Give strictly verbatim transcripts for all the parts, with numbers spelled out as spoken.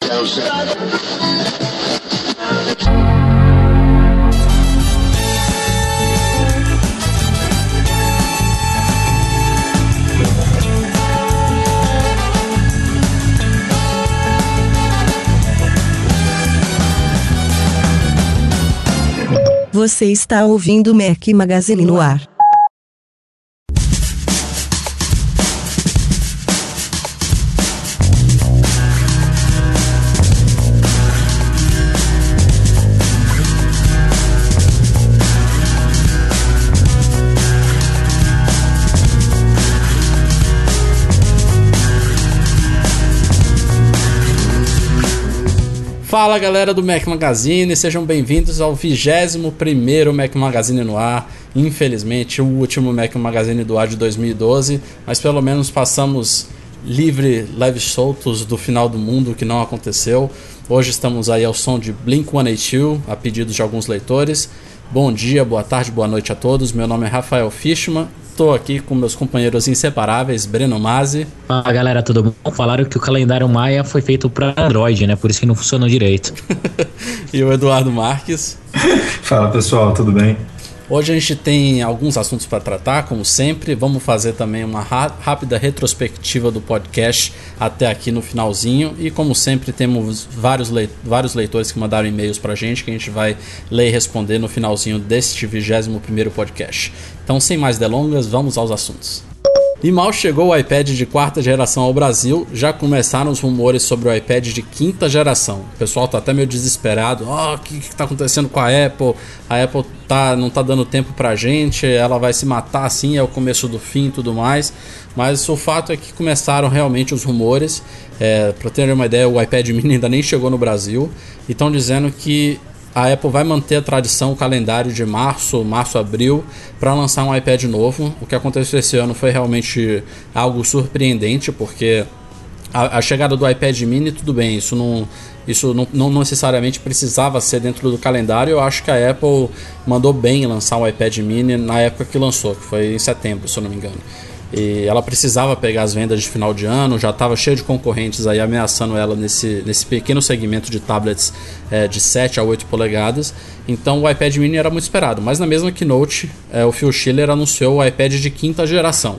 Você está ouvindo o Mac Magazine no ar. Fala galera do Mac Magazine, sejam bem-vindos ao vigésimo primeiro Mac Magazine no ar. Infelizmente o último Mac Magazine do ar de dois mil e doze, mas pelo menos passamos livre, leves soltos do final do mundo, que não aconteceu. Hoje estamos aí ao som de Blink cento e oitenta e dois, a pedido de alguns leitores. Bom dia, boa tarde, boa noite a todos. Meu nome é Rafael Fishman. Estou aqui com meus companheiros inseparáveis, Breno Masi. Fala galera, tudo bom? Falaram que o calendário Maia foi feito para Android, né? Por isso que não funcionou direito. E o Eduardo Marques. Fala pessoal, tudo bem? Hoje a gente tem alguns assuntos para tratar, como sempre. Vamos fazer também uma rápida retrospectiva do podcast até aqui no finalzinho. E como sempre temos vários, leit- vários leitores que mandaram e-mails para a gente, que a gente vai ler e responder no finalzinho deste vigésimo primeiro podcast. Então, sem mais delongas, vamos aos assuntos. E mal chegou o iPad de quarta geração ao Brasil, já começaram os rumores sobre o iPad de quinta geração. O pessoal tá até meio desesperado. Ó, oh, o que que tá acontecendo com a Apple? A Apple tá, não tá dando tempo pra gente, ela vai se matar assim, é o começo do fim e tudo mais. Mas o fato é que começaram realmente os rumores. É, pra terem uma ideia, o iPad mini ainda nem chegou no Brasil. E estão dizendo que a Apple vai manter a tradição, o calendário de março, março, abril, para lançar um iPad novo. O que aconteceu esse ano foi realmente algo surpreendente, porque a, a chegada do iPad mini, tudo bem, isso, não, isso não, não necessariamente precisava ser dentro do calendário. Eu acho que a Apple mandou bem em lançar o iPad mini na época que lançou, que foi em setembro, se eu não me engano. E ela precisava pegar as vendas de final de ano, já estava cheio de concorrentes aí ameaçando ela nesse, nesse pequeno segmento de tablets é, de sete a oito polegadas. Então o iPad mini era muito esperado, mas na mesma keynote é, o Phil Schiller anunciou o iPad de quinta geração.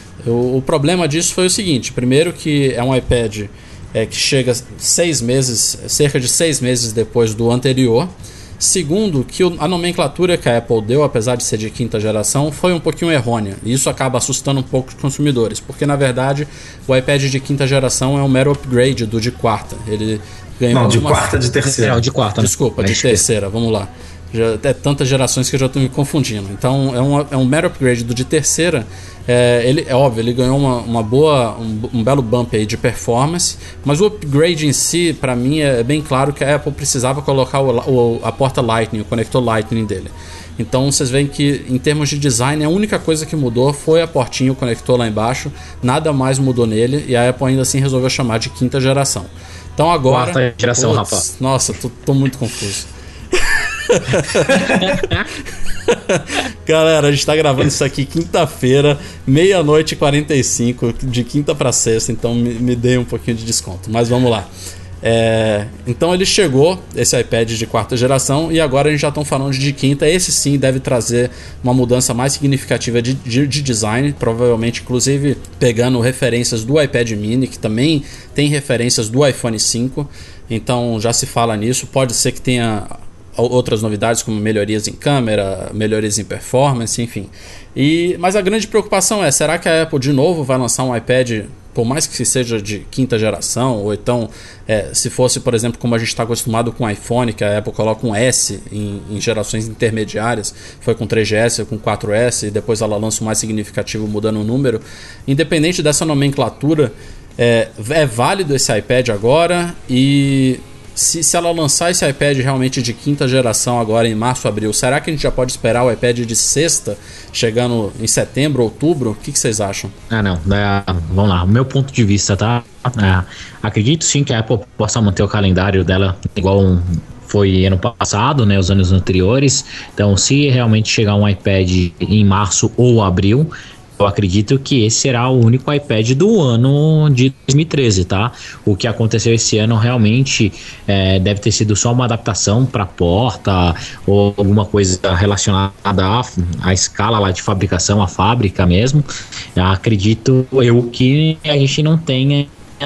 O, o problema disso foi o seguinte: primeiro que é um iPad é, que chega seis meses, cerca de seis meses depois do anterior. Segundo, que a nomenclatura que a Apple deu, apesar de ser de quinta geração, foi um pouquinho errônea. E isso acaba assustando um pouco os consumidores, porque na verdade o iPad de quinta geração é um mero upgrade do de quarta. Ele ganhou Não, de uma... quarta de terceira. É, de quarta. Desculpa, né? de terceira, vamos lá. Já é tantas gerações que eu já estou me confundindo. Então é um, é um mero upgrade do de terceira. É, ele, é óbvio, ele ganhou uma, uma boa, um, um belo bump aí de performance, mas o upgrade em si, para mim, é bem claro que a Apple precisava colocar o, o, a porta Lightning, o conector Lightning dele. Então vocês veem que em termos de design a única coisa que mudou foi a portinha, o conector lá embaixo, nada mais mudou nele, e a Apple ainda assim resolveu chamar de quinta geração. Então agora... Quarta geração, putz, Rafa. Nossa, tô, tô muito confuso. Galera, a gente tá gravando isso aqui quinta-feira, meia-noite e quarenta e cinco, de quinta pra sexta, então me, me dei um pouquinho de desconto, mas vamos lá. É, então ele chegou, esse iPad de quarta geração, e agora a gente já estão falando de quinta. Esse sim deve trazer uma mudança mais significativa de, de, de design, provavelmente inclusive pegando referências do iPad mini, que também tem referências do iPhone cinco, então já se fala nisso. Pode ser que tenha outras novidades como melhorias em câmera, melhorias em performance, enfim. E, mas a grande preocupação é, será que a Apple de novo vai lançar um iPad, por mais que seja de quinta geração, ou então é, se fosse, por exemplo, como a gente está acostumado com o iPhone, que a Apple coloca um S em, em gerações intermediárias, foi com três G S, com quatro S, e depois ela lança o mais significativo mudando o número. Independente dessa nomenclatura, é, é válido esse iPad agora, e Se, se ela lançar esse iPad realmente de quinta geração agora em março, abril, será que a gente já pode esperar o iPad de sexta chegando em setembro, outubro? O que, que vocês acham? Ah, não. É, vamos lá. O meu ponto de vista, tá? É, acredito sim que a Apple possa manter o calendário dela igual um, foi ano passado, né? Os anos anteriores. Então, se realmente chegar um iPad em março ou abril, eu acredito que esse será o único iPad do ano de dois mil e treze, tá? O que aconteceu esse ano realmente é, deve ter sido só uma adaptação para a porta ou alguma coisa relacionada à, à escala lá de fabricação, à fábrica mesmo. Eu acredito eu que a gente não tenha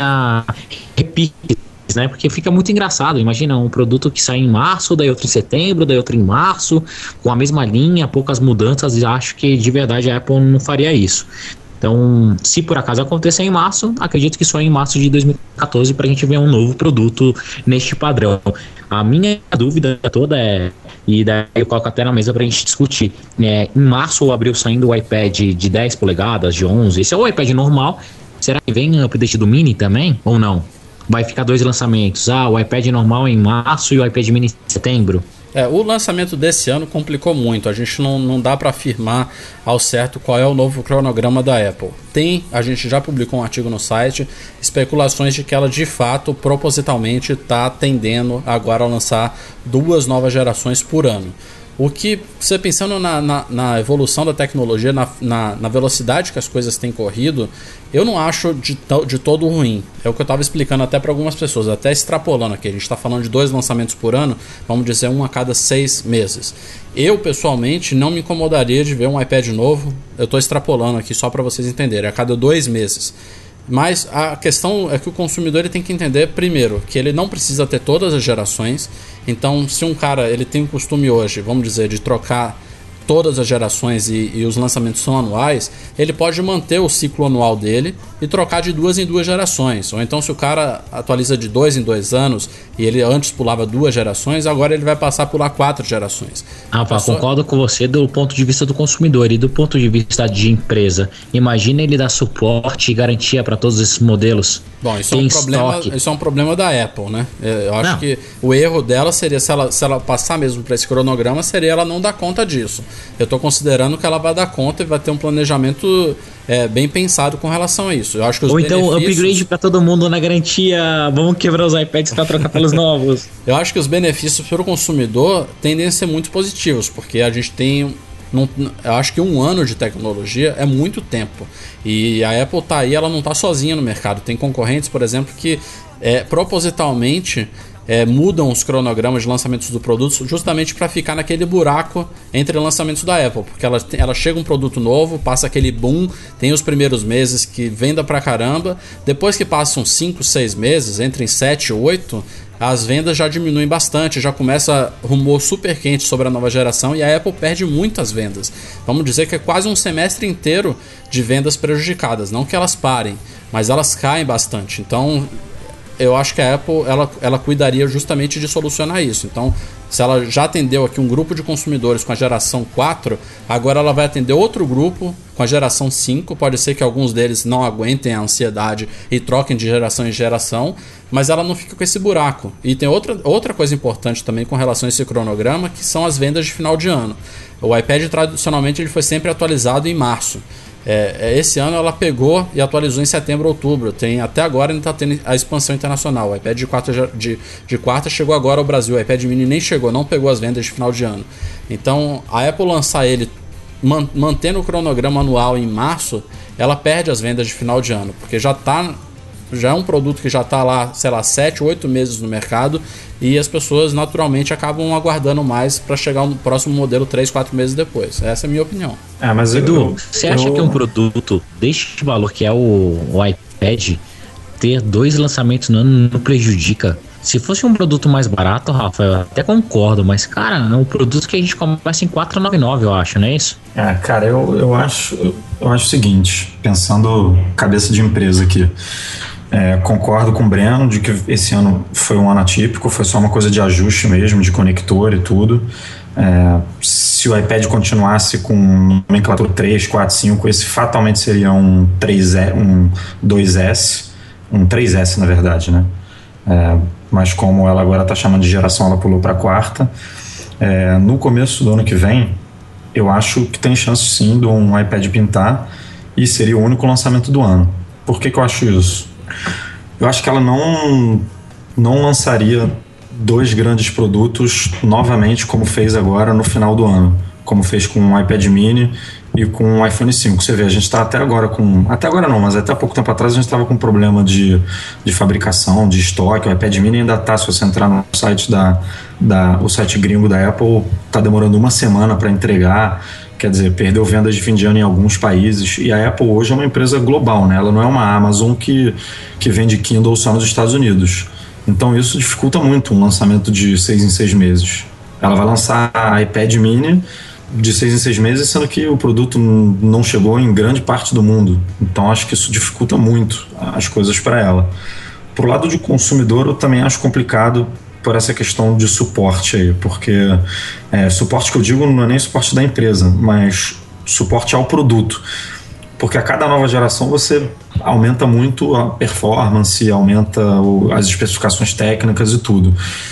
repites, né? Porque fica muito engraçado. Imagina um produto que sai em março, daí outro em setembro, daí outro em março, com a mesma linha, poucas mudanças. E acho que de verdade a Apple não faria isso. Então, se por acaso acontecer em março, acredito que só em março de dois mil e quatorze para a gente ver um novo produto neste padrão. A minha dúvida toda é, e daí eu coloco até na mesa para a gente discutir, é, em março ou abril saindo o iPad de dez polegadas, de onze, esse é o iPad normal. Será que vem update do Mini também ou não? Vai ficar dois lançamentos, ah, o iPad normal em março e o iPad Mini em setembro? É, o lançamento desse ano complicou muito. A gente não, não dá para afirmar ao certo qual é o novo cronograma da Apple. Tem, a gente já publicou um artigo no site, especulações de que ela de fato, propositalmente, está tendendo agora a lançar duas novas gerações por ano. O que, você pensando na, na, na evolução da tecnologia, na, na, na velocidade que as coisas têm corrido, eu não acho de, de todo ruim. É o que eu estava explicando até para algumas pessoas, até extrapolando aqui. A gente está falando de dois lançamentos por ano, vamos dizer um a cada seis meses. Eu, pessoalmente, não me incomodaria de ver um iPad novo, eu estou extrapolando aqui só para vocês entenderem, a cada dois meses. Mas a questão é que o consumidor ele tem que entender, primeiro, que ele não precisa ter todas as gerações. Então, se um cara ele tem o costume hoje, vamos dizer, de trocar todas as gerações e, e os lançamentos são anuais, ele pode manter o ciclo anual dele e trocar de duas em duas gerações. Ou então, se o cara atualiza de dois em dois anos e ele antes pulava duas gerações, agora ele vai passar a pular quatro gerações. Ah, pá, só... concordo com você do ponto de vista do consumidor e do ponto de vista de empresa. Imagina ele dar suporte e garantia para todos esses modelos. Bom, isso é, um problema, isso é um problema da Apple, né? Eu acho não. que o erro dela seria, se ela, se ela passar mesmo para esse cronograma, seria ela não dar conta disso. Eu estou considerando que ela vai dar conta e vai ter um planejamento é, bem pensado com relação a isso. Eu acho que os Ou então benefícios... upgrade para todo mundo na garantia, vamos quebrar os iPads para trocar pelos novos. Eu acho que os benefícios para o consumidor tendem a ser muito positivos, porque a gente tem... Não, eu acho que um ano de tecnologia é muito tempo. E a Apple tá aí, ela não tá sozinha no mercado. Tem concorrentes, por exemplo, que é, propositalmente é, mudam os cronogramas de lançamentos do produto justamente para ficar naquele buraco entre lançamentos da Apple. Porque ela, ela chega um produto novo, passa aquele boom, tem os primeiros meses que venda pra caramba. Depois que passam cinco, seis meses, entre em sete e oito, as vendas já diminuem bastante, já começa rumor super quente sobre a nova geração e a Apple perde muitas vendas. Vamos dizer que é quase um semestre inteiro de vendas prejudicadas. Não que elas parem, mas elas caem bastante. Então, eu acho que a Apple ela, ela cuidaria justamente de solucionar isso. Então, se ela já atendeu aqui um grupo de consumidores com a geração quatro, agora ela vai atender outro grupo com a geração cinco. Pode ser que alguns deles não aguentem a ansiedade e troquem de geração em geração, mas ela não fica com esse buraco. E tem outra, outra coisa importante também com relação a esse cronograma, que são as vendas de final de ano. O iPad tradicionalmente ele foi sempre atualizado em março. É, esse ano ela pegou e atualizou em setembro, outubro. Tem, até agora ainda está tendo a expansão internacional. O iPad de quarta, de, de quarta chegou agora ao Brasil. O iPad mini nem chegou, não pegou as vendas de final de ano. Então a Apple lançar ele man, mantendo o cronograma anual em março, ela perde as vendas de final de ano, porque já está já é um produto que já está lá, sei lá, sete, oito meses no mercado e as pessoas naturalmente acabam aguardando mais para chegar no próximo modelo três, quatro meses depois. Essa é a minha opinião. Ah, mas Edu, você acha eu... que um produto deste valor que é o, o iPad ter dois lançamentos no ano não prejudica? Se fosse um produto mais barato, Rafa, eu até concordo, mas, cara, é um produto que a gente começa em quatrocentos e noventa e nove, eu acho, não é isso? É, cara, eu, eu, acho, eu acho o seguinte, pensando cabeça de empresa aqui, é, concordo com o Breno de que esse ano foi um ano atípico, foi só uma coisa de ajuste mesmo, de conector e tudo. É, se o iPad continuasse com nomenclatura três, quatro, cinco, esse fatalmente seria um, três, um dois S, um três S na verdade, né? É, mas como ela agora está chamando de geração, ela pulou para a quarta. É, no começo do ano que vem, eu acho que tem chance sim de um iPad pintar e seria o único lançamento do ano. Por que que eu acho isso? Eu acho que ela não, não lançaria dois grandes produtos novamente como fez agora no final do ano, como fez com o iPad mini e com o iPhone cinco. Você vê, a gente está até agora com... Até agora não, mas até pouco tempo atrás a gente estava com problema de, de fabricação, de estoque. O iPad mini ainda está, se você entrar no site da, da o site gringo da Apple, está demorando uma semana para entregar. Quer dizer, perdeu vendas de fim de ano em alguns países. E a Apple hoje é uma empresa global, né? Ela não é uma Amazon que, que vende Kindle só nos Estados Unidos. Então isso dificulta muito um lançamento de seis em seis meses. Ela vai lançar a iPad mini de seis em seis meses, sendo que o produto não chegou em grande parte do mundo. Então acho que isso dificulta muito as coisas para ela. Pro lado de consumidor, eu também acho complicado por essa questão de suporte aí, porque é, suporte que eu digo não é nem suporte da empresa, mas suporte ao produto. Porque a cada nova geração você aumenta muito a performance, aumenta o, as especificações técnicas e tudo.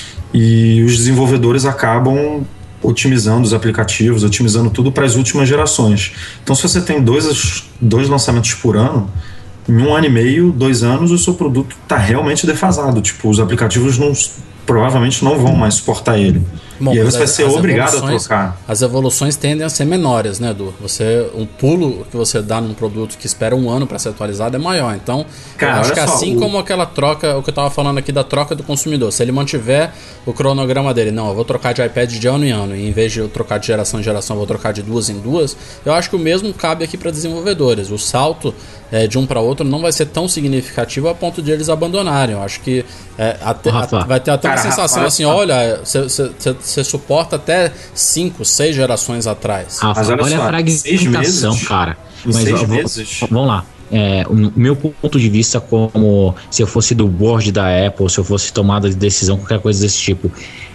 E os desenvolvedores acabam otimizando os aplicativos, otimizando tudo para as últimas gerações. Então, se você tem dois, dois lançamentos por ano, em um ano e meio, dois anos, o seu produto está realmente defasado. Tipo, os aplicativos não, provavelmente não vão mais suportar ele. Bom, e aí você vai ser obrigado a trocar. As evoluções tendem a ser menores, né, Edu? Você, um pulo que você dá num produto que espera um ano para ser atualizado é maior. Então, Cara, eu acho que só, assim o... como aquela troca, o que eu estava falando aqui da troca do consumidor, se ele mantiver o cronograma dele, não, eu vou trocar de iPad de ano em ano, e em vez de eu trocar de geração em geração, eu vou trocar de duas em duas, eu acho que o mesmo cabe aqui para desenvolvedores. O salto é, de um para outro não vai ser tão significativo a ponto de eles abandonarem. Eu acho que é, até, a, vai ter até Cara, uma sensação Rafa, assim, Rafa. olha, você suporta até cinco, seis gerações atrás. Rafa, Mas olha, olha só, a fragmentação, cara. Mas seis ó, meses. Vamos lá. É, o meu ponto de vista, como se eu fosse do board da Apple, se eu fosse tomada de decisão, qualquer coisa desse tipo,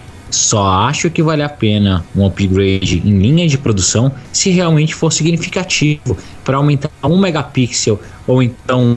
só acho que vale a pena um upgrade em linha de produção se realmente for significativo, para aumentar um megapixel ou então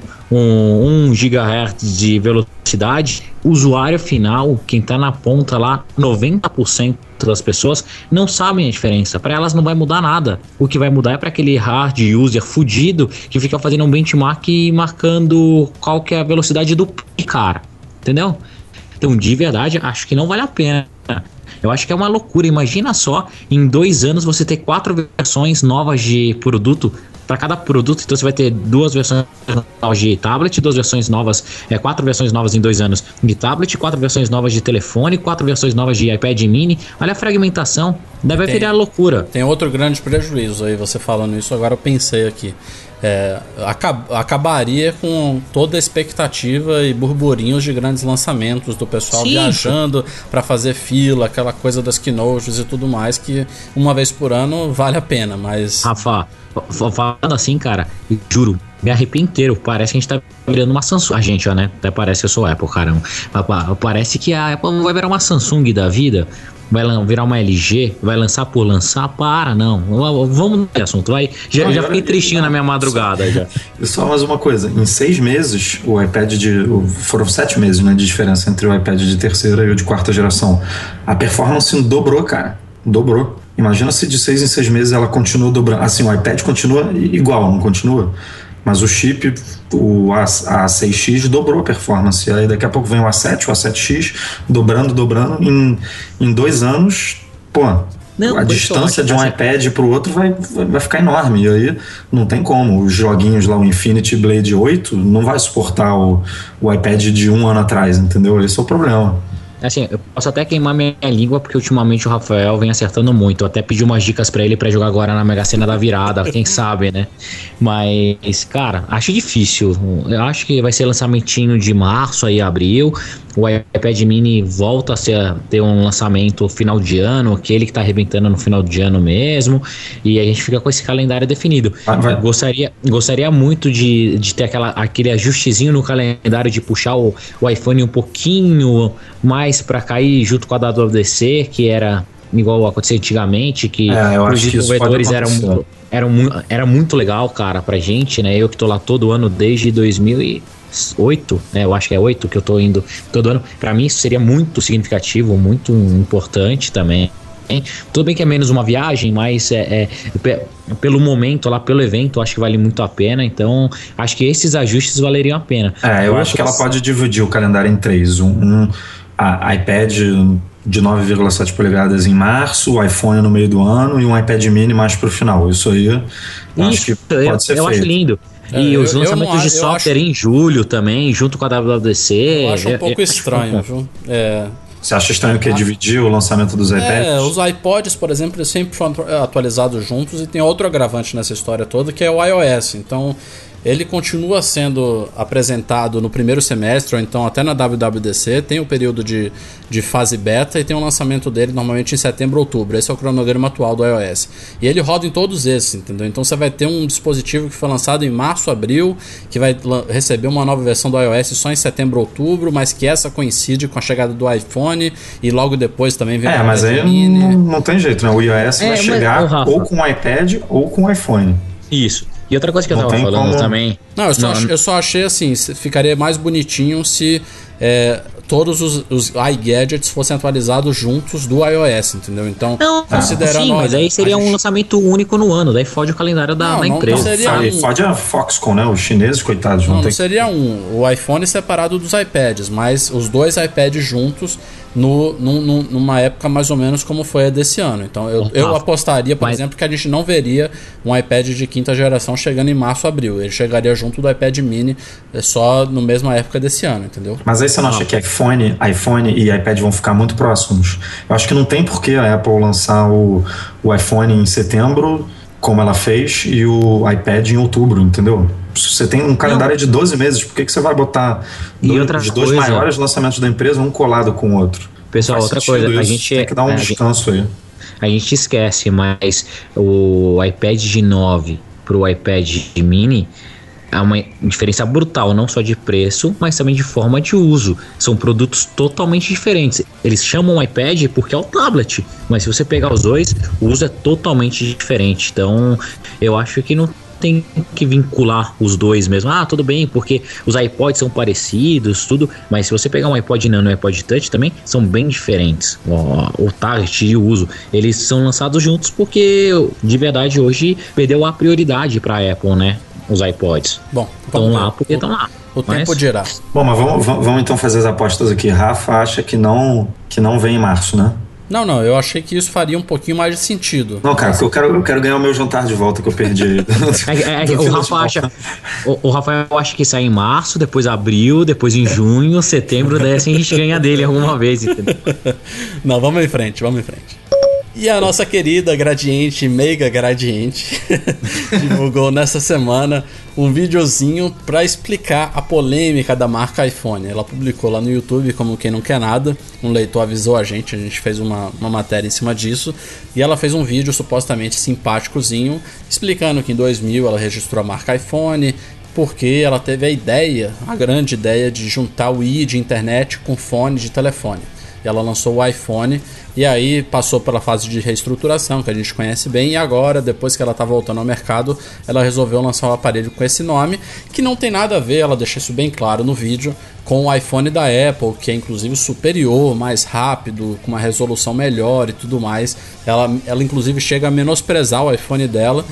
um, um gigahertz de velocidade. O usuário final, quem está na ponta lá, noventa por cento das pessoas não sabem a diferença. Para elas não vai mudar nada. O que vai mudar é para aquele hard user fudido que fica fazendo um benchmark e marcando qual que é a velocidade do cara, entendeu? Então, de verdade, acho que não vale a pena. Eu acho que é uma loucura. Imagina só, em dois anos você ter quatro versões novas de produto para cada produto. Então você vai ter duas versões novas de tablet, duas versões novas, é, quatro versões novas em dois anos de tablet, quatro versões novas de telefone, quatro versões novas de iPad mini. Olha a fragmentação, deve virar loucura. Tem outro grande prejuízo aí, você falando isso, agora eu pensei aqui. É, acab- acabaria com toda a expectativa e burburinhos de grandes lançamentos do pessoal Sim. viajando para fazer fila, aquela coisa das keynotes e tudo mais, que uma vez por ano vale a pena, mas... Rafa, falando assim, cara, eu juro, me arrepio inteiro, parece que a gente tá virando uma Samsung. A gente, ó, né? Até parece que eu sou Apple, caramba. Parece que a Apple vai virar uma Samsung da vida, vai virar uma L G, vai lançar por lançar, para, não. Vamos no assunto, vai. Já, já fiquei tristinho na minha madrugada. Já. E só mais uma coisa, em seis meses, o iPad de... Foram sete meses, né, de diferença entre o iPad de terceira e o de quarta geração. A performance dobrou, cara. Dobrou. Imagina se de seis em seis meses ela continua dobrando. Assim, o iPad continua igual, não continua? Mas o chip, o A seis X dobrou a performance. Aí daqui a pouco vem o A sete, o A sete X, dobrando, dobrando. Em, em dois anos, pô, não, a distância de um iPad para o outro vai, vai ficar enorme. E aí não tem como. Os joguinhos lá, o Infinity Blade oito, não vai suportar o, o iPad de um ano atrás, entendeu? Esse é o problema. Assim, eu posso até queimar minha língua, porque ultimamente o Rafael vem acertando muito. Eu até pedi umas dicas pra ele pra jogar agora na Mega Sena da virada, quem sabe, né? Mas, cara, acho difícil. Eu acho que vai ser lançamentinho de março, aí abril. O iPad mini volta a, ser, a ter um lançamento final de ano, aquele que tá arrebentando no final de ano mesmo. E a gente fica com esse calendário definido. Ah, vai. Gostaria, gostaria muito de, de ter aquela, aquele ajustezinho no calendário, de puxar o, o iPhone um pouquinho mais para cair junto com a W W D C, que era igual acontecia antigamente, que é, os desenvolvedores eram muito, eram, era muito legal, cara, pra gente, né? Eu que tô lá todo ano desde dois mil e oito, né? Eu acho que é oito que eu tô indo todo ano. Pra mim isso seria muito significativo, muito importante também. Tudo bem que é menos uma viagem, mas é, é, pelo momento lá, pelo evento, acho que vale muito a pena. Então, acho que esses ajustes valeriam a pena. É, eu, eu acho que ela pode dividir o calendário em três. Um, um a iPad de nove vírgula sete polegadas em março, o iPhone no meio do ano e um iPad mini mais pro final. Isso aí eu Isso, acho que pode eu, ser eu feito. acho lindo. É, E eu- os eu lançamentos não- de eu software acho- em julho também, junto com a W W D C. Eu acho um é- pouco é- estranho, viu? É, Você acha estranho que dividir o lançamento dos iPads? É, os iPods, por exemplo, eles sempre foram atualizados juntos e tem outro agravante nessa história toda, que é o iOS. Então, ele continua sendo apresentado no primeiro semestre, ou então até na W W D C, tem o período de, de fase beta e tem o lançamento dele normalmente em setembro ou outubro. Esse é o cronograma atual do iOS. E ele roda em todos esses, entendeu? Então você vai ter um dispositivo que foi lançado em março, abril, que vai lan- receber uma nova versão do iOS só em setembro ou outubro, mas que essa coincide com a chegada do iPhone e logo depois também vem É, o mas iPad aí mini. não, não tem jeito, né? O iOS É, vai mas, chegar ô, Rafa. ou com o iPad ou com o iPhone. Isso. E outra coisa que eu Não tava tem falando como- também. Não, eu só, Não, ach- eu só achei assim, se- ficaria mais bonitinho se é, todos os, os iGadgets fossem atualizados juntos do iOS, entendeu? Então, Não, considerando... sim, mas olha, aí seria a um gente- lançamento único no ano, daí fode o calendário da, Não, da não- empresa. não seria- Aí um- Pode a Foxconn, né? Os chineses, coitados, Não, não, não tem seria um, o iPhone separado dos iPads, mas os dois iPads juntos no, num- num- numa época mais ou menos como foi a desse ano. Então eu, eu Rafa, apostaria, por mas- exemplo, que a gente não veria um iPad de quinta geração chegando em março, abril. Ele chegaria junto do iPad mini é, só na mesma época desse ano, entendeu? Mas aí você não acha que iPhone, iPhone e iPad vão ficar muito próximos? Eu acho que não tem por que a Apple lançar o, o iPhone em setembro, como ela fez, e o iPad em outubro, entendeu? Você tem um calendário de doze meses, por que, que você vai botar E dois, outra os dois coisa- maiores lançamentos da empresa, um colado com o outro? Pessoal, Faz outra sentido coisa, a isso. gente tem que dar um a- descanso aí. A gente esquece, mas o iPad de nove pro iPad mini há uma diferença brutal, não só de preço, mas também de forma de uso. São produtos totalmente diferentes. Eles chamam iPad porque é o tablet, mas se você pegar os dois, o uso é totalmente diferente. Então, eu acho que não tem que vincular os dois mesmo. Ah, tudo bem, porque os iPods são parecidos, tudo, mas se você pegar um iPod Nano e um iPod Touch também, são bem diferentes. O, o target e o uso, eles são lançados juntos porque, de verdade, hoje perdeu a prioridade para a Apple, né? Os iPods. Bom, Estão vamos lá ver. porque estão lá. O Mas- tempo dirá. Bom, mas vamos, vamos, vamos então fazer as apostas aqui. Rafa acha que não, que não vem em março, né? Não, não, eu achei que isso faria um pouquinho mais de sentido. Não, cara, porque eu quero, eu quero ganhar o meu jantar de volta que eu perdi. É, é, o Rafa acha, o, o Rafael acha que sai em março, depois abril, depois em junho, setembro, daí assim a gente ganha dele alguma vez, entendeu? Não, vamos em frente, vamos em frente. E a nossa querida Gradiente, Mega Gradiente, divulgou nessa semana um videozinho para explicar a polêmica da marca iPhone. Ela publicou lá no YouTube, como quem não quer nada. Um leitor avisou a gente, a gente fez uma, uma matéria em cima disso. E ela fez um vídeo supostamente simpáticozinho, explicando que em dois mil ela registrou a marca iPhone, porque ela teve a ideia, a grande ideia de juntar o I de internet com fone de telefone. E ela lançou o iPhone e aí passou pela fase de reestruturação, que a gente conhece bem, e agora, depois que ela está voltando ao mercado, ela resolveu lançar um aparelho com esse nome, que não tem nada a ver, ela deixa isso bem claro no vídeo, com o iPhone da Apple, que é inclusive superior, mais rápido, com uma resolução melhor e tudo mais. Ela, ela inclusive chega a menosprezar o iPhone dela,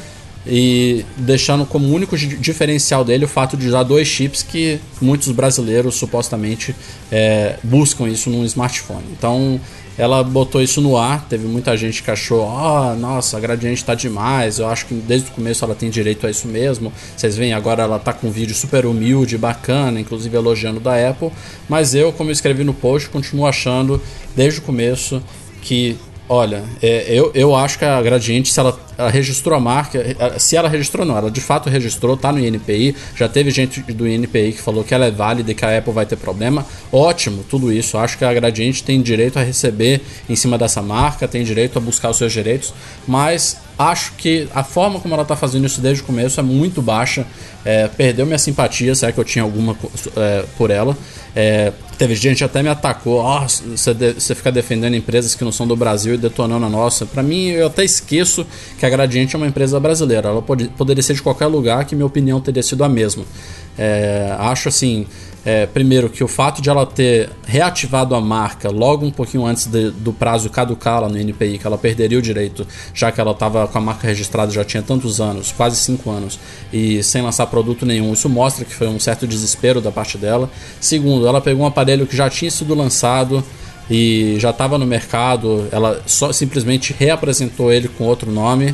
e deixando como único diferencial dele o fato de usar dois chips que muitos brasileiros supostamente é, buscam isso num smartphone. Então ela botou isso no ar, teve muita gente que achou, oh, nossa, a Gradiente tá demais, eu acho que desde o começo ela tem direito a isso mesmo. Vocês veem, agora ela tá com um vídeo super humilde, bacana, inclusive elogiando da Apple, mas eu, como eu escrevi no post, continuo achando desde o começo que olha, é, eu, eu acho que a Gradiente, se ela, ela registrou a marca, se ela registrou não, ela de fato registrou, tá no I N P I, já teve gente do I N P I que falou que ela é válida e que a Apple vai ter problema, ótimo, tudo isso, acho que a Gradiente tem direito a receber em cima dessa marca, tem direito a buscar os seus direitos, mas acho que a forma como ela está fazendo isso desde o começo é muito baixa, é, perdeu minha simpatia, se é que eu tinha alguma é, por ela. É, teve gente que até me atacou, oh, você, de, você fica defendendo empresas que não são do Brasil e detonando a nossa. Pra mim, eu até esqueço que a Gradiente é uma empresa brasileira, ela pode, poderia ser de qualquer lugar, que minha opinião teria sido a mesma. É, acho assim, é, primeiro que o fato de ela ter reativado a marca logo um pouquinho antes de, do prazo caducar lá no I N P I, que ela perderia o direito, já que ela estava com a marca registrada já tinha tantos anos, quase cinco anos, e sem lançar produto nenhum, isso mostra que foi um certo desespero da parte dela. Segundo, ela pegou um aparelho que já tinha sido lançado, e já estava no mercado, ela só simplesmente reapresentou ele com outro nome.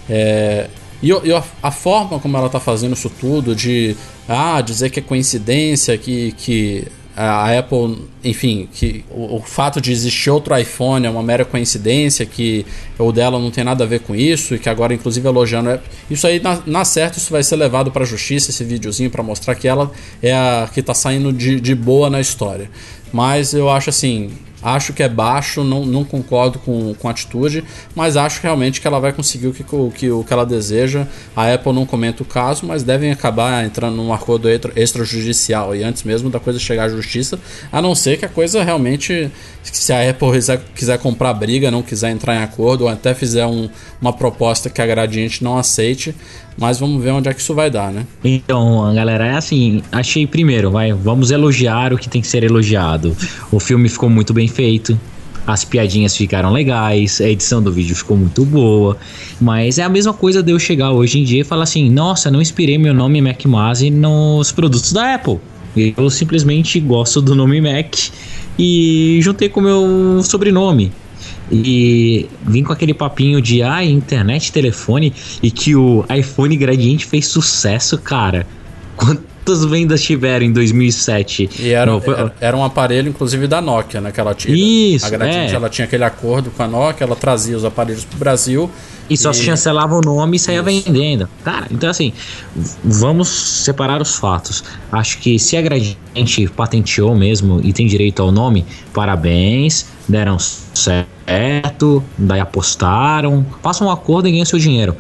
É, e e a, a forma como ela está fazendo isso tudo, de ah, dizer que é coincidência, que, que a Apple, enfim, que o, o fato de existir outro iPhone é uma mera coincidência, que o dela não tem nada a ver com isso, e que agora inclusive elogiando, isso aí na, na certa isso vai ser levado para a justiça, esse videozinho, para mostrar que ela é a que está saindo de, de boa na história. Mas eu acho assim, acho que é baixo, não, não concordo com, com a atitude, mas acho realmente que ela vai conseguir o que, o, que, o que ela deseja. A Apple não comenta o caso, mas devem acabar entrando num acordo extrajudicial, e antes mesmo da coisa chegar à justiça, a não ser que a coisa realmente, se a Apple quiser, quiser comprar briga, não quiser entrar em acordo, ou até fizer um, uma proposta que a Gradiente não aceite, mas vamos ver onde é que isso vai dar, né? Então, galera, é assim, achei primeiro, vai, vamos elogiar o que tem que ser elogiado. O filme ficou muito bem feito, as piadinhas ficaram legais, a edição do vídeo ficou muito boa, mas é a mesma coisa de eu chegar hoje em dia e falar assim, nossa, não inspirei meu nome Mac Masi nos produtos da Apple. Eu simplesmente gosto do nome Mac e juntei com o meu sobrenome. E vim com aquele papinho de ah, internet, telefone, e que o iPhone Gradiente fez sucesso, cara. Quantas vendas tiveram em dois mil e sete? E era, Não, foi... era, era um aparelho, inclusive, da Nokia, né? Que ela tinha. Isso, a Gradiente, é. ela tinha aquele acordo com a Nokia, ela trazia os aparelhos pro Brasil. E só e... se chancelava o nome e saía Isso. vendendo. Cara, então assim, vamos separar os fatos. Acho que se a Gradiente patenteou mesmo e tem direito ao nome, parabéns, deram certo, daí apostaram, passam um acordo e ganham seu dinheiro.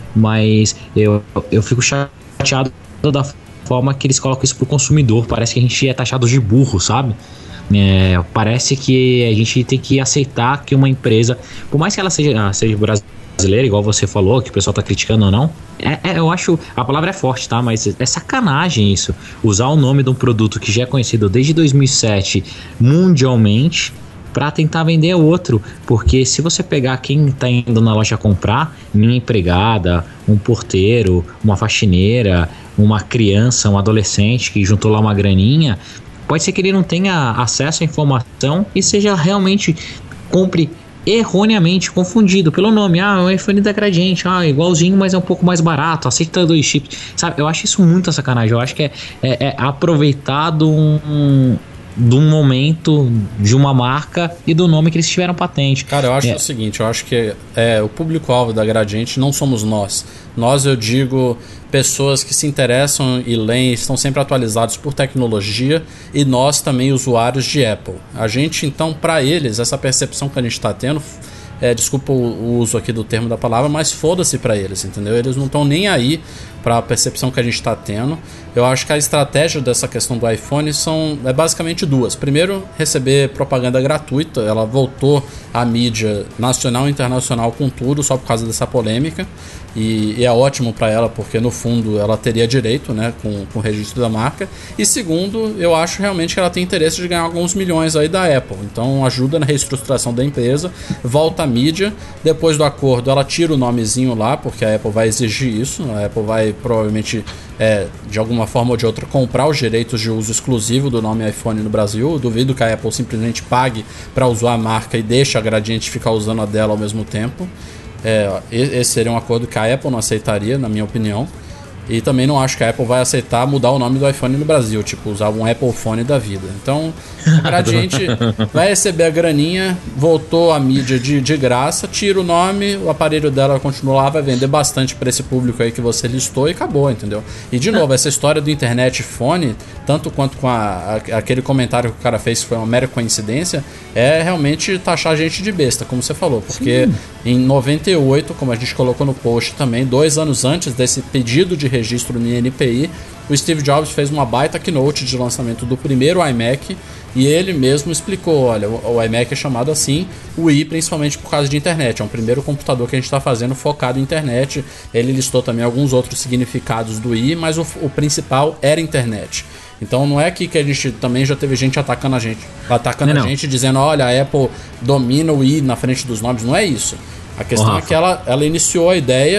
Mas eu, eu fico chateado da forma que eles colocam isso pro consumidor. Parece que a gente é taxado de burro, sabe? É, parece que a gente tem que aceitar que uma empresa, por mais que ela seja, seja brasileira, igual você falou, que o pessoal tá criticando ou não, é, é, eu acho, a palavra é forte, tá? Mas é sacanagem isso, usar o nome de um produto que já é conhecido desde dois mil e sete mundialmente para tentar vender outro, porque se você pegar quem tá indo na loja comprar, minha empregada, um porteiro, uma faxineira, uma criança, um adolescente que juntou lá uma graninha, pode ser que ele não tenha acesso à informação e seja realmente, compre erroneamente confundido pelo nome. Ah, é um iPhone da Gradiente, ah, igualzinho, mas é um pouco mais barato, aceita dois chips, sabe? Eu acho isso muita sacanagem. Eu acho que é, é, é aproveitado um, de um momento de uma marca e do nome que eles tiveram patente. Cara, eu acho é. o seguinte, eu acho que é, o público-alvo da Gradiente não somos nós. Nós, eu digo, pessoas que se interessam e leem, estão sempre atualizados por tecnologia, e nós também, usuários de Apple. A gente, então, para eles, essa percepção que a gente está tendo, é, desculpa o, o uso aqui do termo da palavra, mas foda-se para eles, entendeu? Eles não estão nem aí para a percepção que a gente está tendo. Eu acho que a estratégia dessa questão do iPhone são, é basicamente duas. Primeiro, receber propaganda gratuita. Ela voltou à mídia nacional e internacional com tudo, só por causa dessa polêmica. E, e é ótimo para ela, porque no fundo ela teria direito, né, com, com o registro da marca. E segundo, eu acho realmente que ela tem interesse de ganhar alguns milhões aí da Apple. Então ajuda na reestruturação da empresa, volta à mídia. Depois do acordo, ela tira o nomezinho lá, porque a Apple vai exigir isso. A Apple vai provavelmente, é, de alguma forma ou de outra, comprar os direitos de uso exclusivo do nome iPhone no Brasil. Eu duvido que a Apple simplesmente pague para usar a marca e deixe a Gradiente ficar usando a dela ao mesmo tempo. É, esse seria um acordo que a Apple não aceitaria, na minha opinião. E também não acho que a Apple vai aceitar mudar o nome do iPhone no Brasil, tipo, usar um Apple Phone da vida. Então, a Gradiente vai receber a graninha, voltou à mídia de, de graça, tira o nome, o aparelho dela continua lá, vai vender bastante para esse público aí que você listou e acabou, entendeu? E de novo, essa história do internet phone, tanto quanto com a, a, aquele comentário que o cara fez que foi uma mera coincidência, é realmente taxar a gente de besta, como você falou, porque Sim. em noventa e oito, como a gente colocou no post também, dois anos antes desse pedido de registro no I N P I, o Steve Jobs fez uma baita keynote de lançamento do primeiro iMac e ele mesmo explicou, olha, o, o iMac é chamado assim, o I principalmente por causa de internet, é um primeiro computador que a gente está fazendo focado em internet. Ele listou também alguns outros significados do I, mas o, o principal era internet. Então não é aqui que a gente também já teve gente atacando a gente, atacando não, a gente, não. dizendo, olha, a Apple domina o I na frente dos nomes, não é isso. A questão oh, é que ela, ela iniciou a ideia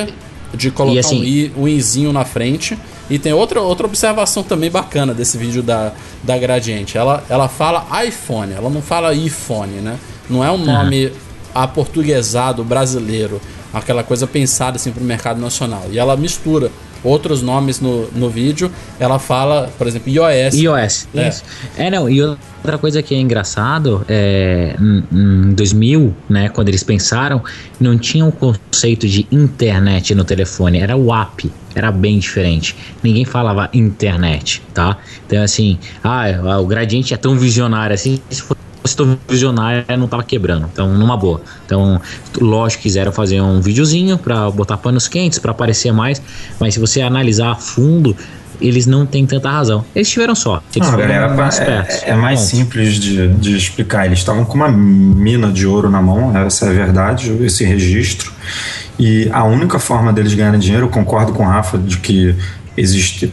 de colocar assim, um, i, um izinho na frente. E tem outra, outra observação também bacana desse vídeo da, da Gradiente. Ela, ela fala iPhone, ela não fala iPhone, né? Não é um nome uhum. aportuguesado brasileiro, aquela coisa pensada assim para o mercado nacional. E ela mistura outros nomes no, no vídeo. Ela fala, por exemplo, iOS. iOS, é. isso. É, não, e outra coisa que é engraçado, é, em dois mil, né, quando eles pensaram, não tinha um conceito de internet no telefone, era o app, era bem diferente. Ninguém falava internet, tá? Então, assim, ah, o Gradiente é tão visionário assim, se fosse tão visionário, não tava quebrando. Então, numa boa. Então, lógico, quiseram fazer um videozinho pra botar panos quentes, pra aparecer mais, mas se você analisar a fundo, eles não têm tanta razão. Eles tiveram só. Eles não, galera, mais é, é mais Ponto. simples de, de explicar. Eles estavam com uma mina de ouro na mão, essa é a verdade, esse registro. E a única forma deles ganharem dinheiro, eu concordo com o Rafa, de que existe,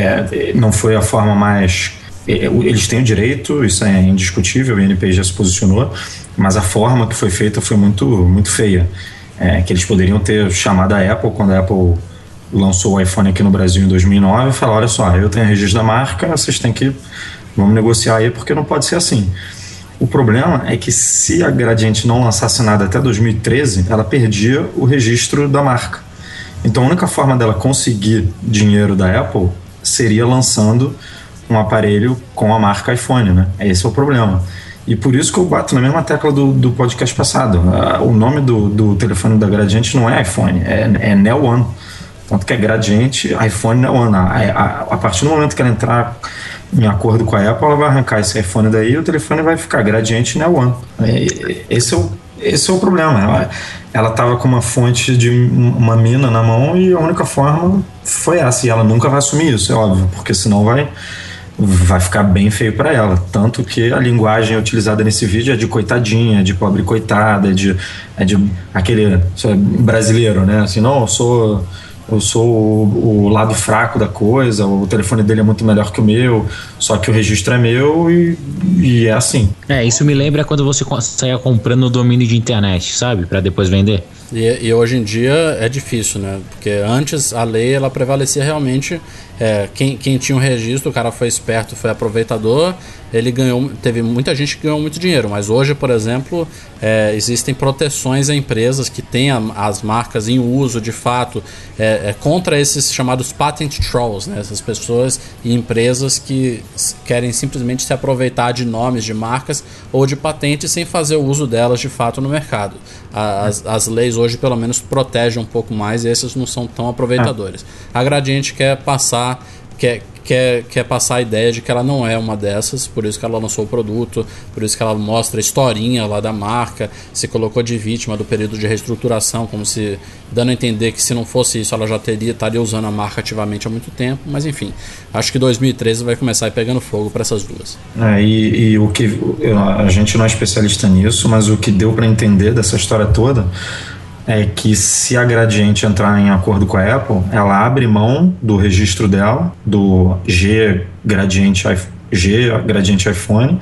é, não foi a forma mais... Eles têm o direito, isso é indiscutível, o I N P I já se posicionou, mas a forma que foi feita foi muito, muito feia. É, que eles poderiam ter chamado a Apple, quando a Apple lançou o iPhone aqui no Brasil em dois mil e nove, e falar, olha só, eu tenho registro da marca, vocês têm que, vamos negociar aí, porque não pode ser assim. O problema é que se a Gradiente não lançasse nada até dois mil e treze, ela perdia o registro da marca. Então a única forma dela conseguir dinheiro da Apple seria lançando um aparelho com a marca iPhone, né? Esse é o problema. E por isso que eu bato na mesma tecla do, do podcast passado. O nome do, do telefone da Gradiente não é iPhone, é, é Neo One. Tanto que é Gradiente, iPhone Neo One. A, a, a partir do momento que ela entrar em acordo com a Apple, ela vai arrancar esse iPhone daí e o telefone vai ficar Gradiente Neo One. Esse é o, esse é o problema. Ela estava com uma fonte de uma mina na mão e a única forma foi essa. E ela nunca vai assumir isso, é óbvio, porque senão vai... vai ficar bem feio para ela. Tanto que a linguagem utilizada nesse vídeo é de coitadinha, é de pobre coitada, é de, é de aquele brasileiro, né? Assim, não, eu sou, eu sou o, o lado fraco da coisa, o telefone dele é muito melhor que o meu, só que o registro é meu e, e é assim. É, isso me lembra quando você saia comprando o domínio de internet, sabe? Para depois vender. E, e hoje em dia é difícil, né? Porque antes a lei ela prevalecia realmente. É, quem, quem tinha um registro, o cara foi esperto, foi aproveitador, ele ganhou, teve muita gente que ganhou muito dinheiro, mas hoje, por exemplo, é, existem proteções a empresas que têm a, as marcas em uso de fato, é, é, contra esses chamados patent trolls, né? Essas pessoas e empresas que querem simplesmente se aproveitar de nomes de marcas ou de patentes sem fazer o uso delas de fato no mercado. As, as leis hoje pelo menos protegem um pouco mais e esses não são tão aproveitadores. A Gradiente quer passar Quer, quer, quer passar a ideia de que ela não é uma dessas, por isso que ela lançou o produto, por isso que ela mostra a historinha lá da marca, se colocou de vítima do período de reestruturação, como se dando a entender que se não fosse isso ela já teria estaria usando a marca ativamente há muito tempo, mas enfim, acho que dois mil e treze vai começar a ir pegando fogo para essas duas. É, e, e o que a gente não é especialista nisso, mas o que deu para entender dessa história toda é que se a Gradiente entrar em acordo com a Apple, ela abre mão do registro dela, do G Gradiente, G Gradiente iPhone,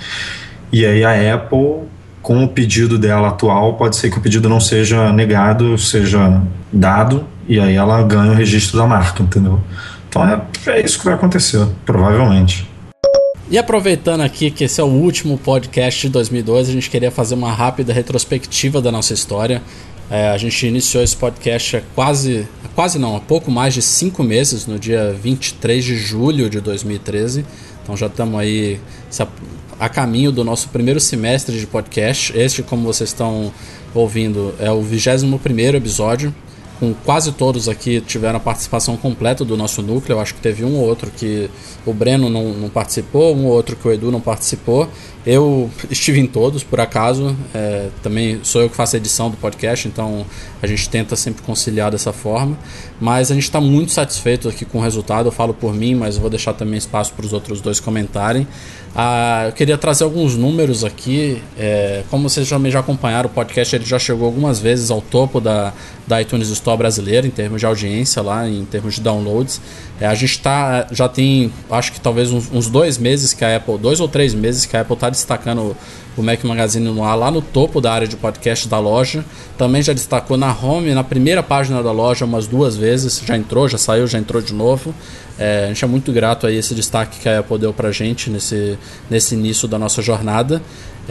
e aí a Apple, com o pedido dela atual, pode ser que o pedido não seja negado, seja dado, e aí ela ganha o registro da marca, entendeu? Então é, é isso que vai acontecer, provavelmente. E aproveitando aqui que esse é o último podcast de dois mil e doze, a gente queria fazer uma rápida retrospectiva da nossa história. É, a gente iniciou esse podcast há quase, quase não, há pouco mais de cinco meses, no dia vinte e três de julho de dois mil e treze. Então já estamos aí a caminho do nosso primeiro semestre de podcast. Este, como vocês estão ouvindo, é o vigésimo primeiro episódio. Com quase todos aqui tiveram a participação completa do nosso núcleo. Eu acho que teve um ou outro que o Breno não, não participou, um ou outro que o Edu não participou. Eu estive em todos, por acaso. É, também sou eu que faço a edição do podcast, então a gente tenta sempre conciliar dessa forma. Mas a gente está muito satisfeito aqui com o resultado. Eu falo por mim, mas eu vou deixar também espaço para os outros dois comentarem. Ah, eu queria trazer alguns números aqui. É, como vocês já, já acompanharam, o podcast ele já chegou algumas vezes ao topo da, da iTunes Store brasileira, em termos de audiência, lá, em termos de downloads. É, a gente tá, já tem, acho que talvez uns, uns dois meses que a Apple, dois ou três meses que a Apple está destacando o Mac Magazine no ar lá no topo da área de podcast da loja. Também já destacou na home, na primeira página da loja umas duas vezes. Já entrou, já saiu, já entrou de novo. É, a gente é muito grato a esse destaque que a Apple deu pra gente nesse, nesse início da nossa jornada.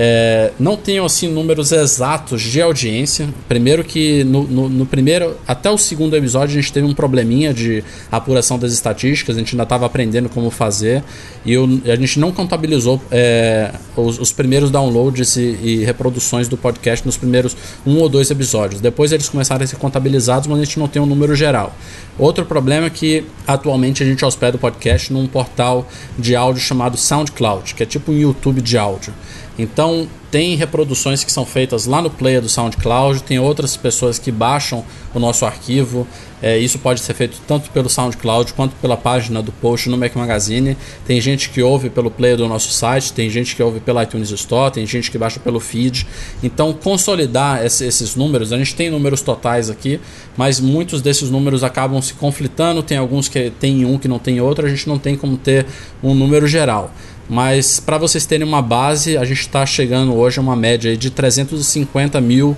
É, não tenho assim números exatos de audiência. Primeiro que no, no, no primeiro até o segundo episódio a gente teve um probleminha de apuração das estatísticas. A gente ainda estava aprendendo como fazer e eu, a gente não contabilizou é, os, os primeiros downloads e, e reproduções do podcast nos primeiros um ou dois episódios. Depois eles começaram a ser contabilizados, mas a gente não tem um número geral. Outro problema é que atualmente a gente hospeda o podcast num portal de áudio chamado SoundCloud, que é tipo um YouTube de áudio. Então tem reproduções que são feitas lá no player do SoundCloud, tem outras pessoas que baixam o nosso arquivo. É, isso pode ser feito tanto pelo SoundCloud quanto pela página do post no Mac Magazine. Tem gente que ouve pelo player do nosso site, tem gente que ouve pela iTunes Store, tem gente que baixa pelo feed. Então consolidar esse, esses números, a gente tem números totais aqui, mas muitos desses números acabam se conflitando. Tem alguns que tem um que não tem outro, a gente não tem como ter um número geral. Mas para vocês terem uma base, a gente está chegando hoje a uma média aí de trezentos e cinquenta mil